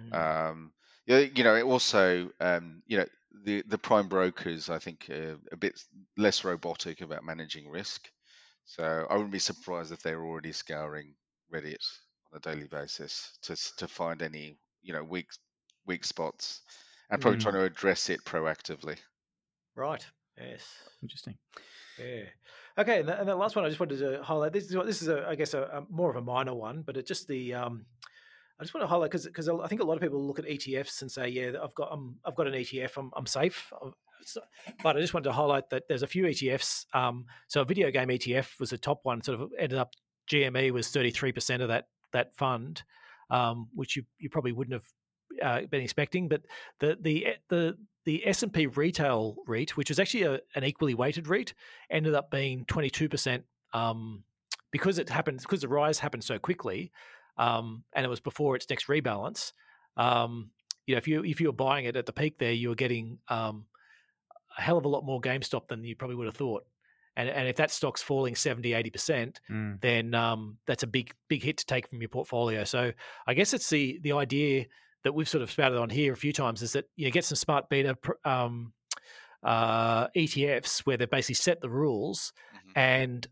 Also, the prime brokers, I think, are a bit less robotic about managing risk. So I wouldn't be surprised if they're already scouring Reddit on a daily basis to find any weak spots, and probably trying to address it proactively. Right. Yes. Interesting. Yeah. Okay. And the last one I just wanted to highlight. This is I guess a more of a minor one, but it's just the. I just want to highlight because I think a lot of people look at ETFs and say, yeah, I've got an ETF, I'm safe. But I just wanted to highlight that there's a few ETFs. So a video game ETF was the top one. Sort of ended up, GME was 33% of that fund, which you probably wouldn't have been expecting. But the S&P Retail REIT, which was actually an equally weighted REIT, ended up being 22%, because the rise happened so quickly, and it was before its next rebalance. If you were buying it at the peak there, you were getting a hell of a lot more GameStop than you probably would have thought. And if that stock's falling 70-80%, then that's a big hit to take from your portfolio. So I guess it's the idea that we've sort of spouted on here a few times is that get some smart beta ETFs where they basically set the rules, and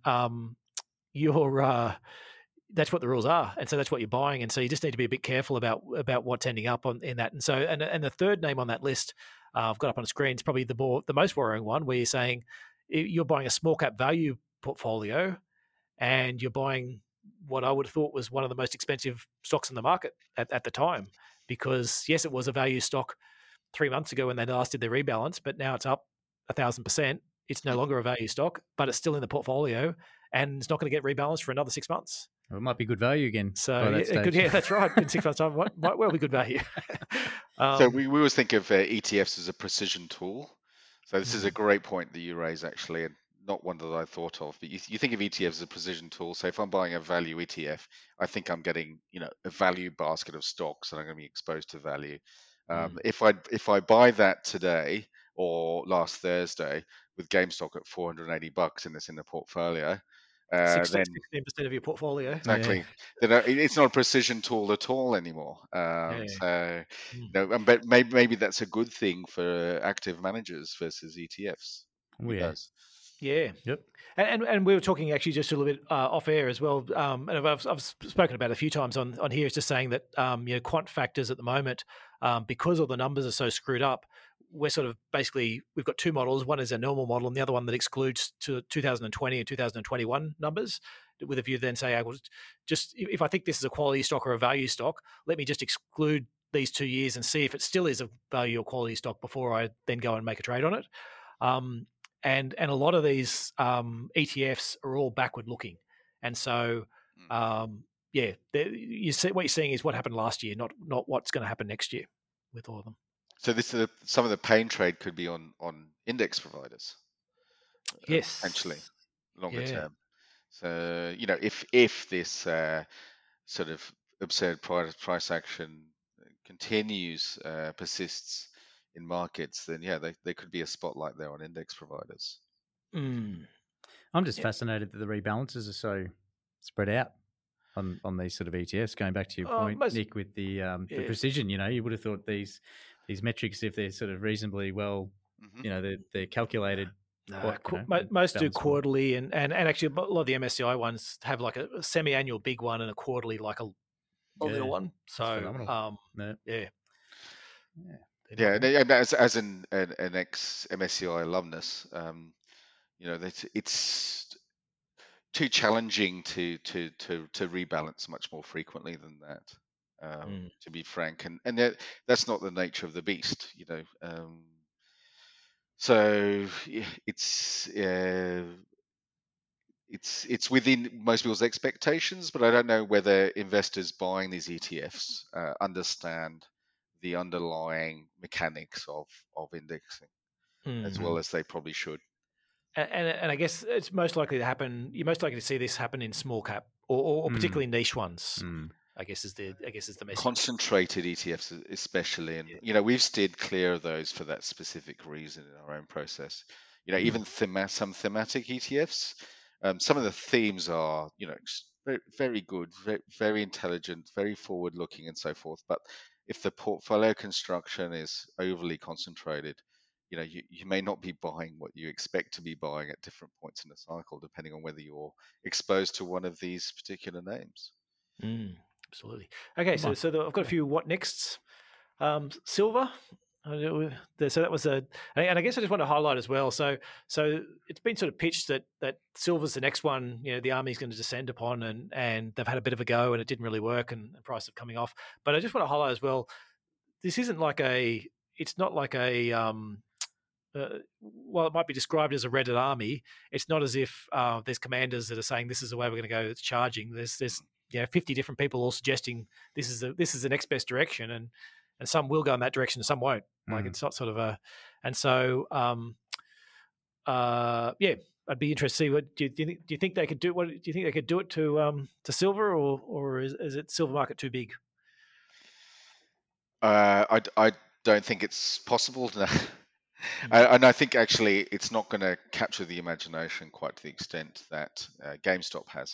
that's what the rules are, and so that's what you're buying, and so you just need to be a bit careful about what's ending up in that. And so and the third name on that list, I've got up on the screen, is probably the most worrying one, where you're saying you're buying a small cap value portfolio, and you're buying what I would have thought was one of the most expensive stocks in the market at the time, because yes, it was a value stock 3 months ago when they last did their rebalance, but now it's up 1,000%. It's no longer a value stock, but it's still in the portfolio, and it's not going to get rebalanced for another 6 months. Well, it might be good value again. So that's right. In 6 months' time, might well be good value. So we always think of ETFs as a precision tool. So this is a great point that you raise, actually, and not one that I thought of. But you think of ETFs as a precision tool. So if I'm buying a value ETF, I think I'm getting a value basket of stocks, and I'm going to be exposed to value. If I buy that today or last Thursday with GameStop at $480 and it's in the portfolio, 16% of your portfolio. Exactly. Yeah. It's not a precision tool at all anymore. So, but maybe that's a good thing for active managers versus ETFs. Yeah. Yep. And we were talking actually just a little bit off air as well. And I've spoken about it a few times on here. Is just saying that quant factors at the moment, because all the numbers are so screwed up, we're sort of basically, we've got two models. One is a normal model, and the other one that excludes to 2020 and 2021 numbers, with a view then say, just if I think this is a quality stock or a value stock, let me just exclude these 2 years and see if it still is a value or quality stock before I then go and make a trade on it. And a lot of these ETFs are all backward looking, and so you see what you're seeing is what happened last year, not what's going to happen next year with all of them. So some of the pain trade could be on index providers. Yes, potentially. longer Yeah. term. So if this sort of absurd price action continues, persists in markets, then yeah, they could be a spotlight there on index providers. Mm. I'm just Yeah. fascinated that the rebalances are so spread out on these sort of ETFs. Going back to your point, Most, Nick, with the yeah. precision, you would have thought these metrics, if they're sort of reasonably well, Mhm. they're calculated. No, and most do balanced well. quarterly, and actually a lot of the MSCI ones have like a semi-annual big one and a quarterly like a little Yeah, one. it's So phenomenal. No. yeah, Yeah, anyway. and as an ex MSCI alumnus, it's too challenging to rebalance much more frequently than that. To be frank, and that's not the nature of the beast, So yeah, it's within most people's expectations, but I don't know whether investors buying these ETFs understand the underlying mechanics of indexing as well as they probably should. And I guess it's most likely to happen. You're most likely to see this happen in small cap or particularly niche ones. I guess is the message. Concentrated ETFs, especially, and we've steered clear of those for that specific reason in our own process. Even some thematic ETFs, some of the themes are very, very good, very, very intelligent, very forward looking, and so forth. But if the portfolio construction is overly concentrated, you may not be buying what you expect to be buying at different points in the cycle, depending on whether you're exposed to one of these particular names. Absolutely. Okay, so I've got a few what nexts. Silver. So that was and I guess I just want to highlight as well. So it's been sort of pitched that silver's the next one. The army's going to descend upon, and they've had a bit of a go, and it didn't really work, and the price of coming off. But I just want to highlight as well. This isn't like a. It's not like a. While it might be described as a Reddit army, it's not as if there's commanders that are saying this is the way we're going to go. It's charging. There's 50 different people all suggesting this is the next best direction, and some will go in that direction, and some won't. Like it's not sort of a, and so yeah, I'd be interested to see what do you think they could do? What do you think they could do it to silver, or is it silver market too big? I don't think it's possible. And I think actually it's not going to capture the imagination quite to the extent that GameStop has.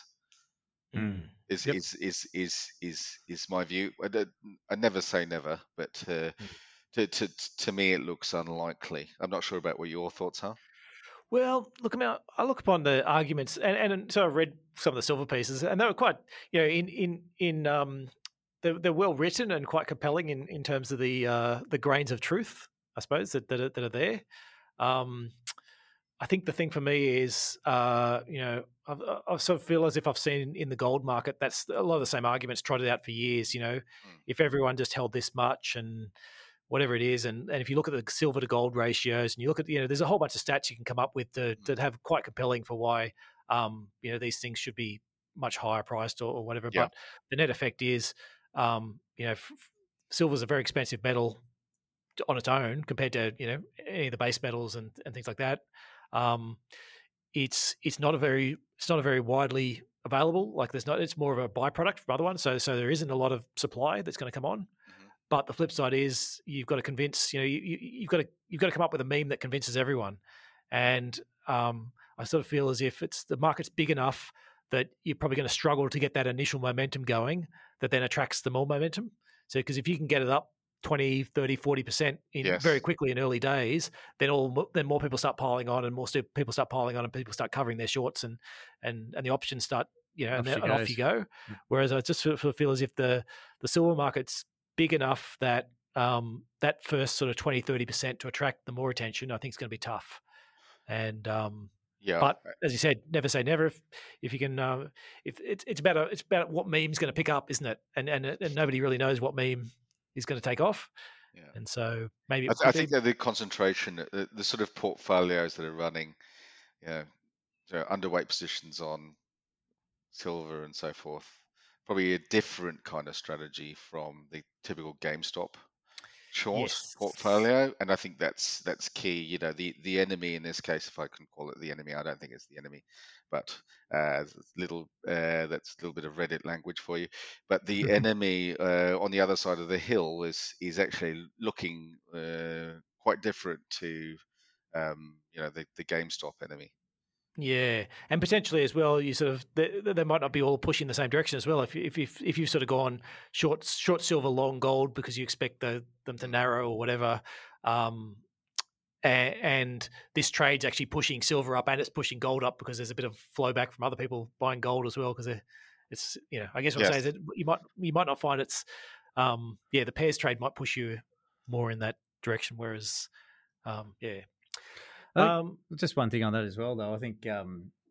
Is my view. I never say never, but to me it looks unlikely. I'm not sure about what your thoughts are. Well, look, I look upon the arguments, and so I read some of the silver pieces, and they were quite, they're well written and quite compelling in terms of the grains of truth, I suppose that are there. I think the thing for me is, I sort of feel as if I've seen in the gold market that's a lot of the same arguments trotted out for years. If everyone just held this much and whatever it is, and if you look at the silver to gold ratios, and you look at there's a whole bunch of stats you can come up with that have quite compelling for why these things should be much higher priced or whatever. Yeah. But the net effect is, silver is a very expensive metal on its own compared to any of the base metals and things like that. It's not a very widely available. Like it's more of a byproduct from other ones. So there isn't a lot of supply that's going to come on. But the flip side is you've got to convince, you've got to come up with a meme that convinces everyone. And I sort of feel as if the market's big enough that you're probably going to struggle to get that initial momentum going that then attracts the more momentum. So because if you can get it up 20, 30, 40% very quickly in early days, then more people start piling on, and more people start piling on, and people start covering their shorts, and the options start, and off you go. Whereas I just sort of feel as if the silver market's big enough that that first sort of 20, 30% to attract the more attention, I think is going to be tough. And but as you said, never say never. If you can, if it's about what meme's going to pick up, isn't it? And nobody really knows what meme is going to take off. Yeah. And so maybe I think that the concentration, the sort of portfolios that are running, underweight positions on silver and so forth, probably a different kind of strategy from the typical GameStop short portfolio. And I think that's key. The enemy in this case, if I can call it the enemy, I don't think it's the enemy. but that's a little bit of Reddit language for you. But the enemy on the other side of the hill is actually looking quite different to the GameStop enemy. Yeah, and potentially as well, you sort of they might not be all pushing the same direction as well. If you've sort of gone short silver, long gold because you expect them to narrow or whatever, and this trade's actually pushing silver up and it's pushing gold up because there's a bit of flow back from other people buying gold as well because it's I guess what I'm saying is that you might not find it's the pairs trade might push you more in that direction, whereas just one thing on that as well, though. I think I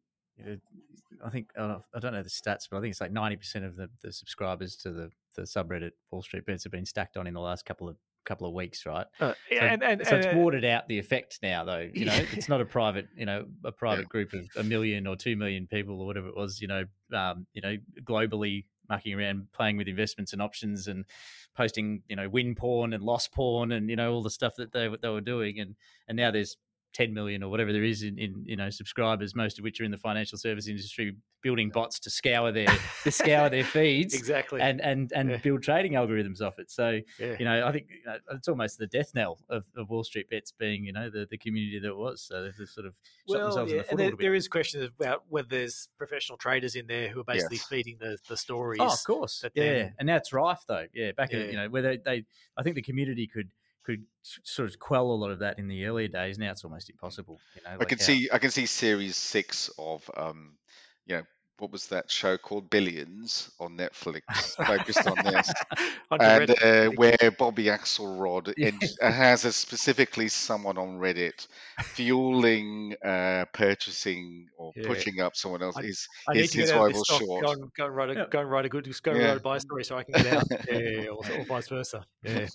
don't know the stats, but I think it's like 90% of the subscribers to the subreddit Wall Street Bets have been stacked on in the last couple of weeks, right? So it's watered out the effect now, though. It's not a private group of 1 million or 2 million people or whatever it was. Globally mucking around, playing with investments and options and posting, win porn and loss porn and all the stuff that they were doing, and now there's 10 million or whatever there is in subscribers, most of which are in the financial service industry, building bots to scour their feeds exactly and build trading algorithms off it. So I think it's almost the death knell of Wall Street Bets being the community that it was. So they've sort of shot themselves in the foot a little bit. There is questions about whether there's professional traders in there who are basically feeding the stories. Oh, of course, and that's rife though. Yeah, where I think the community could sort of quell a lot of that in the earlier days. Now it's almost impossible. I can see Series 6 of what was that show called, Billions, on Netflix, focused on this, and where Bobby Axelrod has specifically someone on Reddit fueling purchasing or pushing up someone else. His rival short. Go and write a buy story so I can get out, or vice versa. Yeah.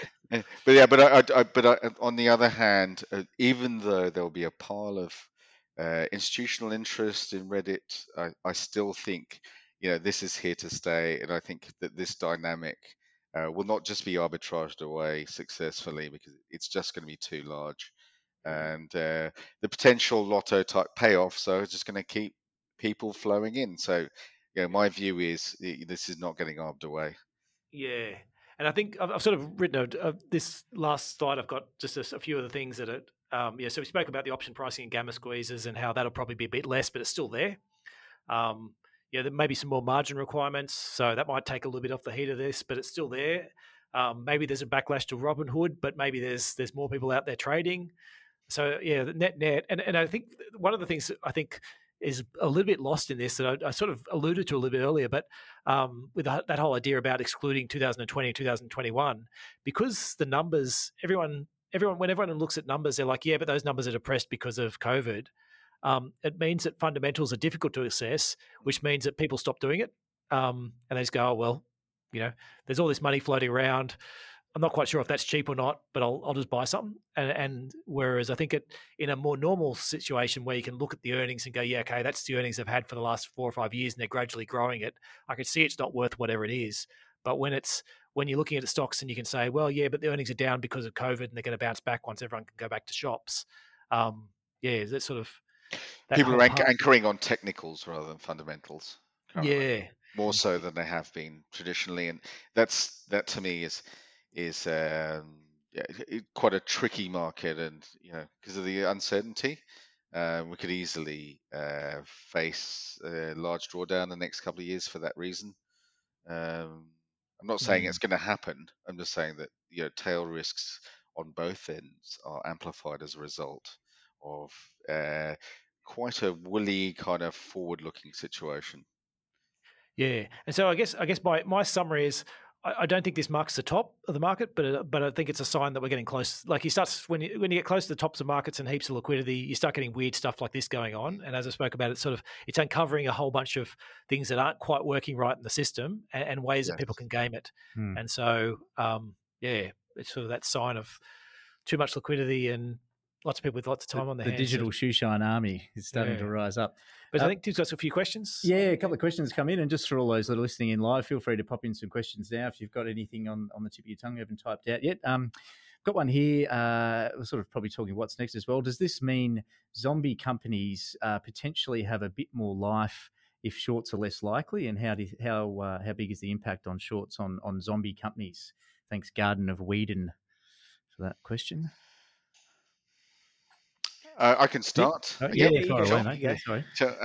But on the other hand, even though there'll be a pile of institutional interest in Reddit, I still think this is here to stay, and I think that this dynamic will not just be arbitraged away successfully because it's just going to be too large, and the potential lotto type payoffs are just going to keep people flowing in. So my view is this is not getting arbed away. Yeah. And I think I've sort of written this last slide. I've got just a few of the things that so we spoke about the option pricing and gamma squeezes and how that'll probably be a bit less, but it's still there. There may be some more margin requirements, so that might take a little bit off the heat of this, but it's still there. Maybe there's a backlash to Robinhood, but maybe there's more people out there trading. So the net, and I think one of the things I think is a little bit lost in this that I sort of alluded to a little bit earlier, but with that whole idea about excluding 2020 and 2021, because the numbers, when everyone looks at numbers, they're like, yeah, but those numbers are depressed because of COVID. It means that fundamentals are difficult to assess, which means that people stop doing it. And they just go, oh, well, there's all this money floating around. I'm not quite sure if that's cheap or not, but I'll just buy something. And whereas I think in a more normal situation where you can look at the earnings and go, yeah, okay, that's the earnings they've had for the last 4 or 5 years and they're gradually growing it, I can see it's not worth whatever it is. But when you're looking at the stocks and you can say, well, yeah, but the earnings are down because of COVID and they're going to bounce back once everyone can go back to shops. That's sort of... People are anchoring on technicals rather than fundamentals. Yeah. More so than they have been traditionally. And that to me is quite a tricky market, and because of the uncertainty, we could easily face a large drawdown the next couple of years for that reason. I'm not saying it's going to happen. I'm just saying that tail risks on both ends are amplified as a result of quite a woolly kind of forward-looking situation. Yeah, and so I guess my summary is I don't think this marks the top of the market, but I think it's a sign that we're getting close. Like when you get close to the tops of markets and heaps of liquidity, you start getting weird stuff like this going on. And as I spoke about, it's uncovering a whole bunch of things that aren't quite working right in the system and ways that people can game it. And so it's sort of that sign of too much liquidity and lots of people with lots of time on their hands. The digital shoeshine army is starting to rise up. But I think Tim's got a few questions. Yeah, a couple of questions come in. And just for all those that are listening in live, feel free to pop in some questions now if you've got anything on the tip of your tongue you haven't typed out yet. Got one here. We're sort of probably talking what's next as well. Does this mean zombie companies potentially have a bit more life if shorts are less likely? And how big is the impact on shorts on zombie companies? Thanks, Garden of Whedon, for that question. I can start. Far away, mate. Yeah, sorry.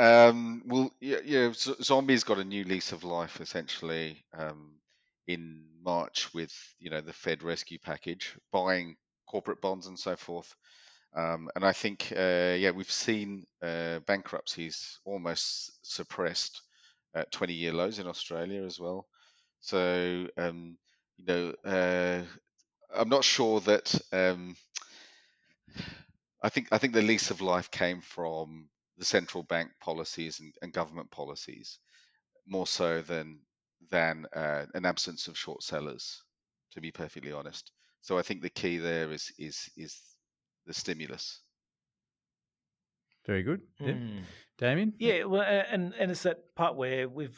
So, Zombies got a new lease of life essentially in March with the Fed rescue package, buying corporate bonds and so forth. And I think we've seen bankruptcies almost suppressed at 20-year lows in Australia as well. So I'm not sure that. I think the lease of life came from the central bank policies and government policies more so than an absence of short sellers, to be perfectly honest. So I think the key there is the stimulus. Very good. Yeah. Damien? Yeah, well, and it's that part where we've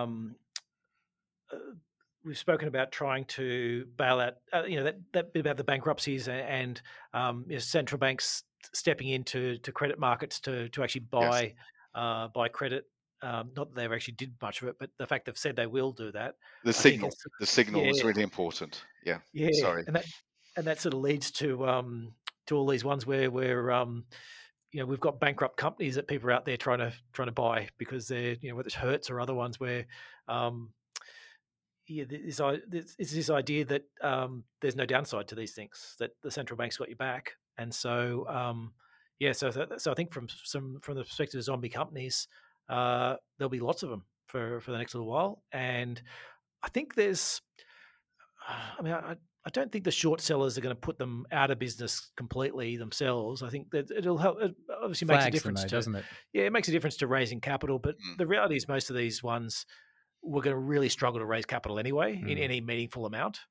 spoken about trying to bail out, that bit about the bankruptcies and central banks stepping into credit markets to actually buy credit. Not that they actually did much of it, but the fact they've said they will do that. The signal is really important. Yeah. Sorry. And that sort of leads to all these ones where we've got bankrupt companies that people are out there trying to buy because they're whether it's Hertz or other ones where it's this idea that there's no downside to these things, that the central bank's got your back, and so so I think from the perspective of zombie companies, there'll be lots of them for the next little while, and I think I don't think the short sellers are going to put them out of business completely themselves. I think that it'll help. It obviously makes a difference, doesn't it? Yeah, it makes a difference to raising capital, but the reality is most of these ones we're going to really struggle to raise capital anyway in any meaningful amount.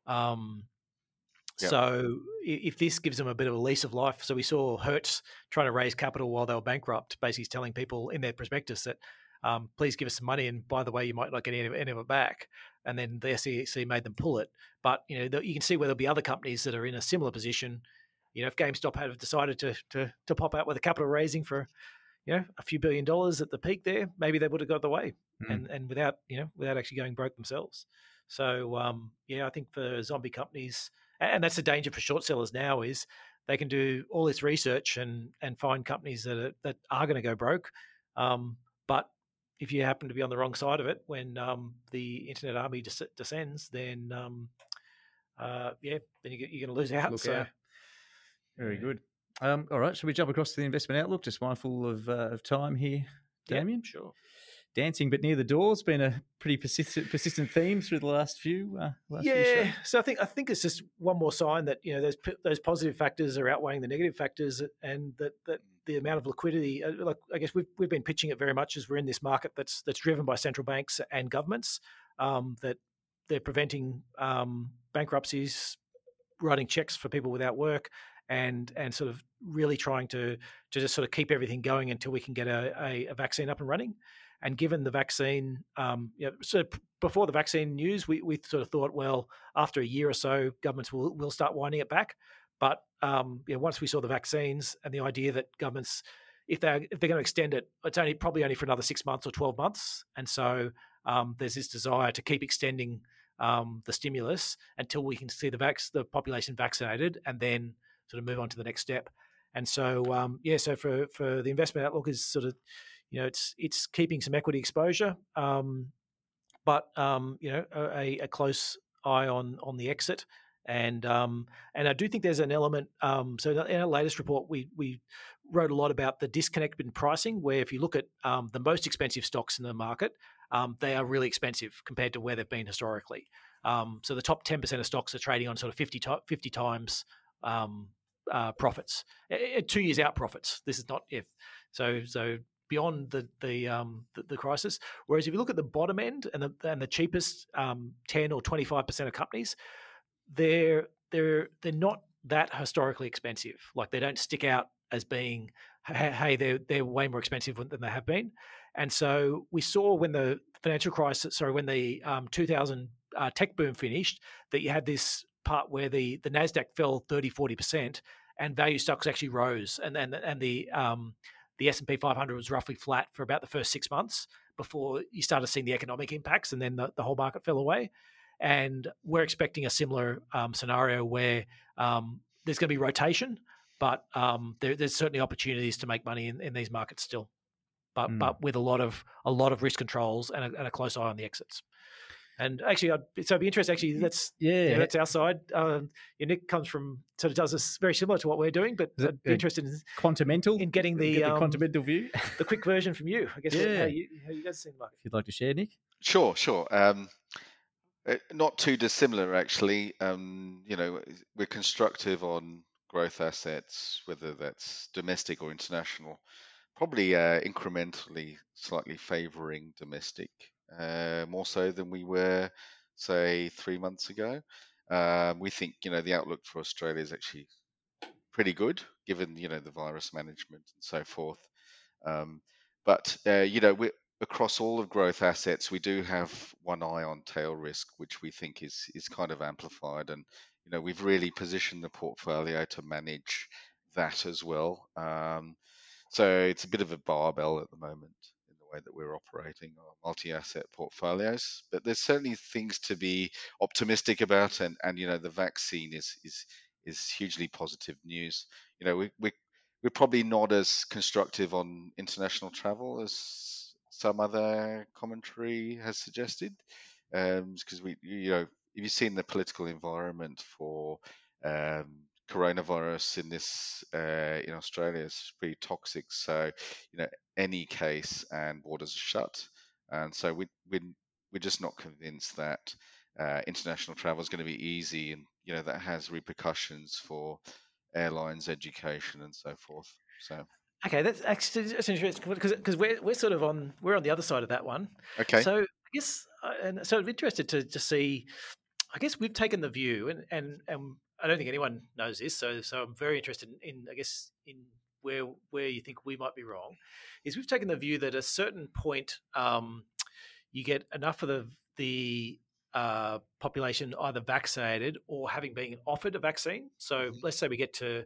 So if this gives them a bit of a lease of life, so we saw Hertz trying to raise capital while they were bankrupt, basically telling people in their prospectus that please give us some money, and by the way, you might not get any of it back. And then the SEC made them pull it. But you can see where there'll be other companies that are in a similar position. If GameStop had decided to pop out with a capital raising for a few $1 billion at the peak there, maybe they would have got the way and without actually going broke themselves. So I think for zombie companies, and that's the danger for short sellers now, is they can do all this research and find companies that are going to go broke. But if you happen to be on the wrong side of it when the internet army descends, then then you're going to lose out. Out. Very good. All right, shall we jump across to the investment outlook? Just mindful of time here, Damien. Yep, sure. Dancing but near the door has been a pretty persistent theme through the last few. Few shows. So I think it's just one more sign that those positive factors are outweighing the negative factors, and that the amount of liquidity. Like I guess we've been pitching it very much as we're in this market that's driven by central banks and governments, that they're preventing bankruptcies, writing checks for people without work, and sort of really trying to just sort of keep everything going until we can get a vaccine up and running. And given the vaccine, so before the vaccine news, we sort of thought, well, after a year or so, governments will start winding it back. But once we saw the vaccines and the idea that governments, if they're going to extend it, it's probably only for another 6 months or 12 months. And so there's this desire to keep extending the stimulus until we can see the population vaccinated, and then sort of move on to the next step. And so so for the investment outlook is sort of, it's keeping some equity exposure, but a close eye on the exit, and I do think there's an element. So in our latest report, we wrote a lot about the disconnect in pricing, where if you look at the most expensive stocks in the market, they are really expensive compared to where they've been historically. So the top 10% of stocks are trading on sort of 50 times profits, 2 years out profits. This is not if so beyond the crisis. Whereas if you look at the bottom end and the cheapest 10 or 25% of companies, they're not that historically expensive. Like they don't stick out as being, hey, they're way more expensive than they have been. And so we saw when the financial crisis, when the 2000 tech boom finished, that you had this part where the Nasdaq fell 30-40%, and value stocks actually rose, and the S&P 500 was roughly flat for about the first 6 months before you started seeing the economic impacts, and then the whole market fell away. And we're expecting a similar scenario where there's going to be rotation, but there's certainly opportunities to make money in these markets still, but with a lot of risk controls and a close eye on the exits. And actually, so it'd be interesting. Actually, that's our side. Nick comes from sort of does this very similar to what we're doing, but I'd be interested in Quantamental in getting the Quantamental view, the quick version from you. I guess how you guys see the market. If you'd like to share, Nick. Sure. Not too dissimilar, actually. We're constructive on growth assets, whether that's domestic or international. Probably incrementally, slightly favouring domestic, more so than we were, say, 3 months ago. We think, the outlook for Australia is actually pretty good, given, the virus management and so forth. But we're across all of growth assets, we do have one eye on tail risk, which we think is kind of amplified, and we've really positioned the portfolio to manage that as well. So it's a bit of a barbell at the moment in the way that we're operating our multi-asset portfolios, but there's certainly things to be optimistic about, and the vaccine is hugely positive news. We're probably not as constructive on international travel as some other commentary has suggested, because if you've seen the political environment for coronavirus in Australia, is pretty toxic. So any case and borders are shut, and so we're just not convinced that international travel is going to be easy, and that has repercussions for airlines, education, and so forth. So okay, that's interesting because we're sort of on the other side of that one. Okay. So I guess and so I'm interested to see. I guess we've taken the view, and I don't think anyone knows this, so I'm very interested in I guess in where you think we might be wrong. Is we've taken the view that at a certain point you get enough of the population either vaccinated or having been offered a vaccine. So let's say we get to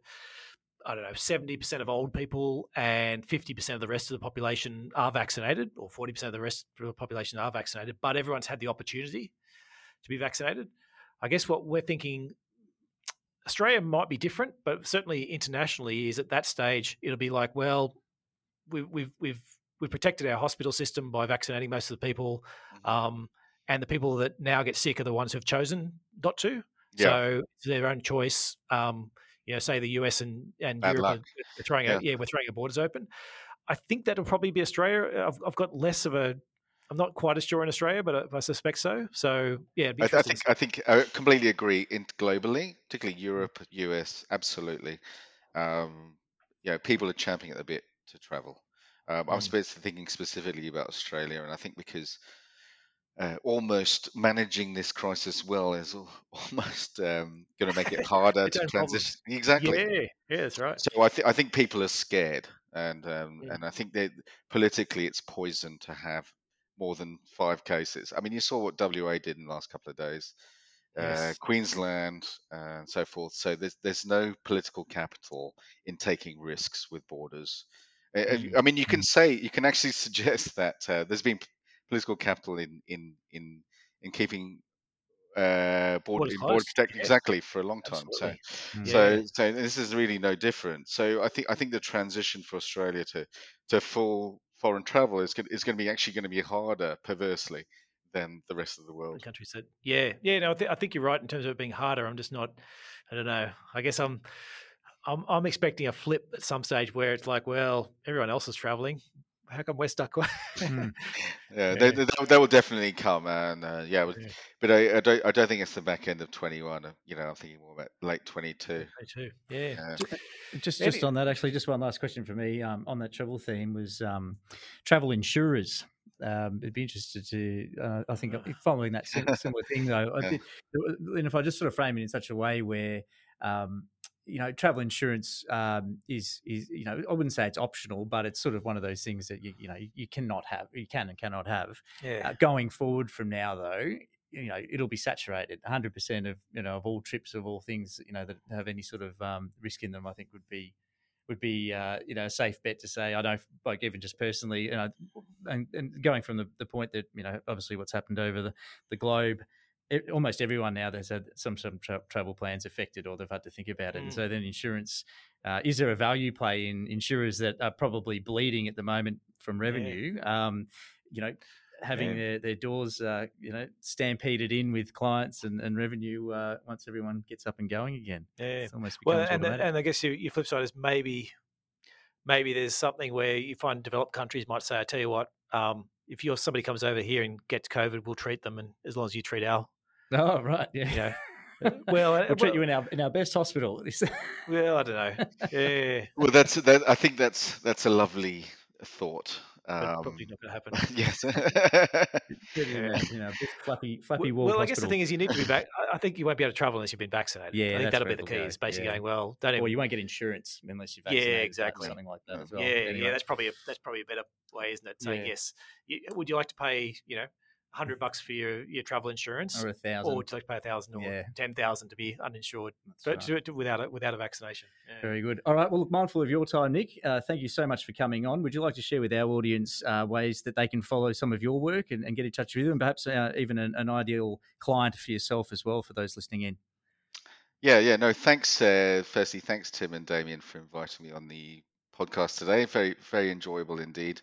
70% of old people and 50% of the rest of the population are vaccinated, or 40% of the rest of the population are vaccinated, but everyone's had the opportunity to be vaccinated. I guess what we're thinking, Australia might be different, but certainly internationally is at that stage, it'll be like, well, we've protected our hospital system by vaccinating most of the people, and the people that now get sick are the ones who've chosen not to. Yeah. So it's their own choice. Say the US and Bad Europe luck. are throwing we're throwing our borders open. I think that'll probably be Australia. I've got less of a. I'm not quite as sure in Australia, but I suspect so. So yeah, it'd be interesting. I think I completely agree. Globally, particularly Europe, US, absolutely. People are champing at the bit to travel. I'm thinking specifically about Australia, and I think because almost managing this crisis well is almost going to make it harder to transition. Exactly. Yeah, that's right. So I think people are scared, and I think that politically it's poison to have more than 5 cases. I mean, you saw what WA did in the last couple of days, Queensland, and so forth. So there's no political capital in taking risks with borders. I mean, you can actually suggest that there's been political capital in keeping border protection exactly for a long time. So this is really no different. So I think the transition for Australia to full foreign travel is going to be actually going to be harder, perversely, than the rest of the world. The country said, no, I think you're right in terms of it being harder. I'm just not. I don't know. I guess I'm expecting a flip at some stage where it's like, well, everyone else is traveling. How come we're stuck? That will definitely come, and but I don't think it's the back end of 21. I'm thinking more about late 22. Just on that, actually, just one last question for me on that travel theme was travel insurers. It'd be interested to, I think, following that similar thing though. And if I just sort of frame it in such a way where. Travel insurance is I wouldn't say it's optional, but it's sort of one of those things that you can and cannot have. Going forward from now, though, it'll be saturated. 100% of all trips, of all things, that have any sort of risk in them, I think would be a safe bet to say. I know, like, even just personally, and going from the point that, obviously what's happened over the globe, almost everyone now has had some travel plans affected, or they've had to think about it. And so then insurance, is there a value play in insurers that are probably bleeding at the moment from revenue? Having their doors, stampeded in with clients and revenue once everyone gets up and going again. Yeah. It almost becomes automatic. And I guess your flip side is maybe there's something where you find developed countries might say, I tell you what, if somebody comes over here and gets COVID, we'll treat them, and as long as you treat our. Oh, right, yeah. We'll treat you in our best hospital. Well, I don't know. Yeah. Well, I think that's a lovely thought. But probably not going to happen. Yes. Flappy walled Well, I guess hospital. the thing is, you need to be back. I think you won't be able to travel unless you've been vaccinated. Yeah, I think that'll be where the key. it'll Is go. basically Yeah. going, well, don't even. Or you won't get insurance unless you're vaccinated. Yeah, exactly. Something like that as well. Yeah, Anyway. that's probably a better way, isn't it? Saying yes. Would you like to pay $100 for your travel insurance, or $1,000, or would you like to pay $1,000 or $10,000 to be uninsured? But do it without a vaccination. Yeah. Very good. All right. Well, look, mindful of your time, Nick. Thank you so much for coming on. Would you like to share with our audience ways that they can follow some of your work and get in touch with you, and perhaps even an ideal client for yourself as well, for those listening in? Yeah. No, thanks. Firstly, thanks, Tim and Damien, for inviting me on the podcast today. Very, very enjoyable indeed.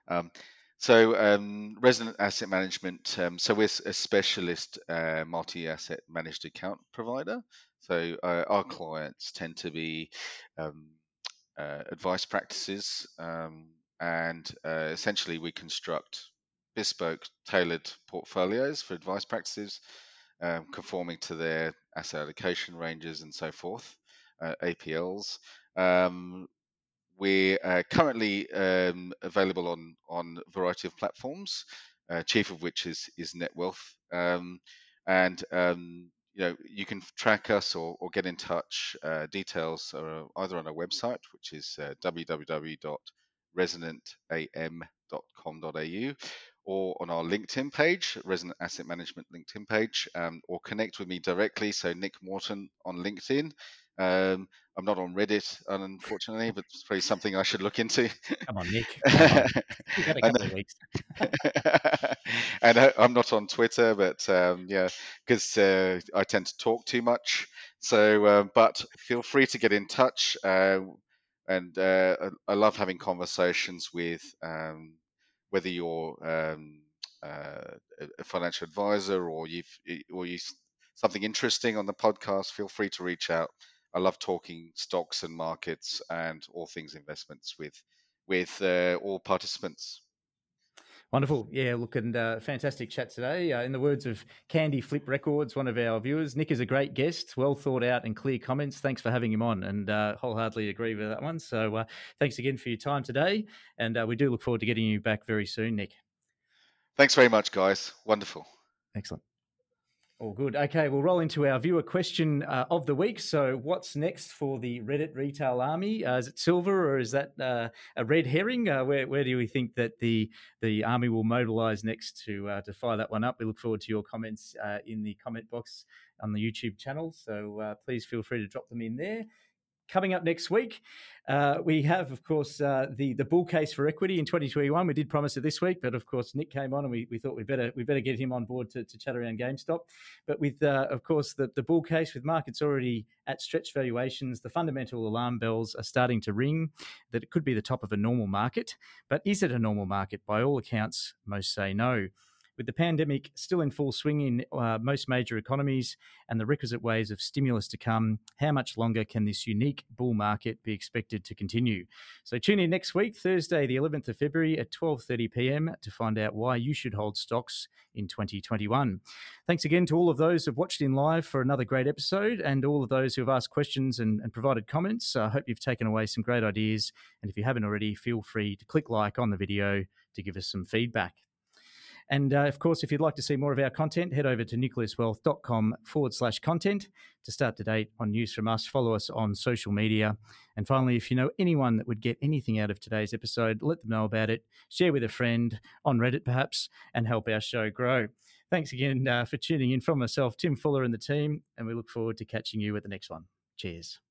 Resident Asset Management. So we're a specialist multi-asset managed account provider. So our clients tend to be advice practices, and essentially we construct bespoke, tailored portfolios for advice practices, conforming to their asset allocation ranges and so forth, APLs. We're currently available on a variety of platforms, chief of which is NetWealth. You can track us or get in touch. Details are either on our website, which is www.resonantam.com.au, or on our LinkedIn page, Resonant Asset Management LinkedIn page, or connect with me directly. So Nick Morton on LinkedIn. I'm not on Reddit, unfortunately, but it's probably something I should look into. Come on, Nick. Come on. You've had a couple of weeks. And I'm not on Twitter, but because I tend to talk too much. So, but feel free to get in touch. And I love having conversations with whether you're a financial advisor or you something interesting on the podcast. Feel free to reach out. I love talking stocks and markets and all things investments with all participants. Wonderful. Yeah, look, and fantastic chat today. In the words of Candy Flip Records, one of our viewers, Nick is a great guest, well thought out and clear comments. Thanks for having him on, and wholeheartedly agree with that one. So thanks again for your time today, and we do look forward to getting you back very soon, Nick. Thanks very much, guys. Wonderful. Excellent. All good. Okay, we'll roll into our viewer question of the week. So what's next for the Reddit retail army? Is it silver, or is that a red herring? Where do we think that the army will mobilise next to fire that one up? We look forward to your comments in the comment box on the YouTube channel. So please feel free to drop them in there. Coming up next week, we have, of course, the bull case for equity in 2021. We did promise it this week, but of course, Nick came on, and we thought we better get him on board to chat around GameStop. But with, of course, the bull case, with markets already at stretched valuations, the fundamental alarm bells are starting to ring that it could be the top of a normal market. But is it a normal market? By all accounts, most say no. With the pandemic still in full swing in most major economies and the requisite waves of stimulus to come, how much longer can this unique bull market be expected to continue? So tune in next week, Thursday, the 11th of February at 12:30 p.m. to find out why you should hold stocks in 2021. Thanks again to all of those who have watched in live for another great episode, and all of those who have asked questions and provided comments. I hope you've taken away some great ideas. And if you haven't already, feel free to click like on the video to give us some feedback. And of course, if you'd like to see more of our content, head over to nucleuswealth.com/content to stay up to date on news from us. Follow us on social media. And finally, if you know anyone that would get anything out of today's episode, let them know about it. Share with a friend on Reddit, perhaps, and help our show grow. Thanks again for tuning in from myself, Tim Fuller, and the team, and we look forward to catching you at the next one. Cheers.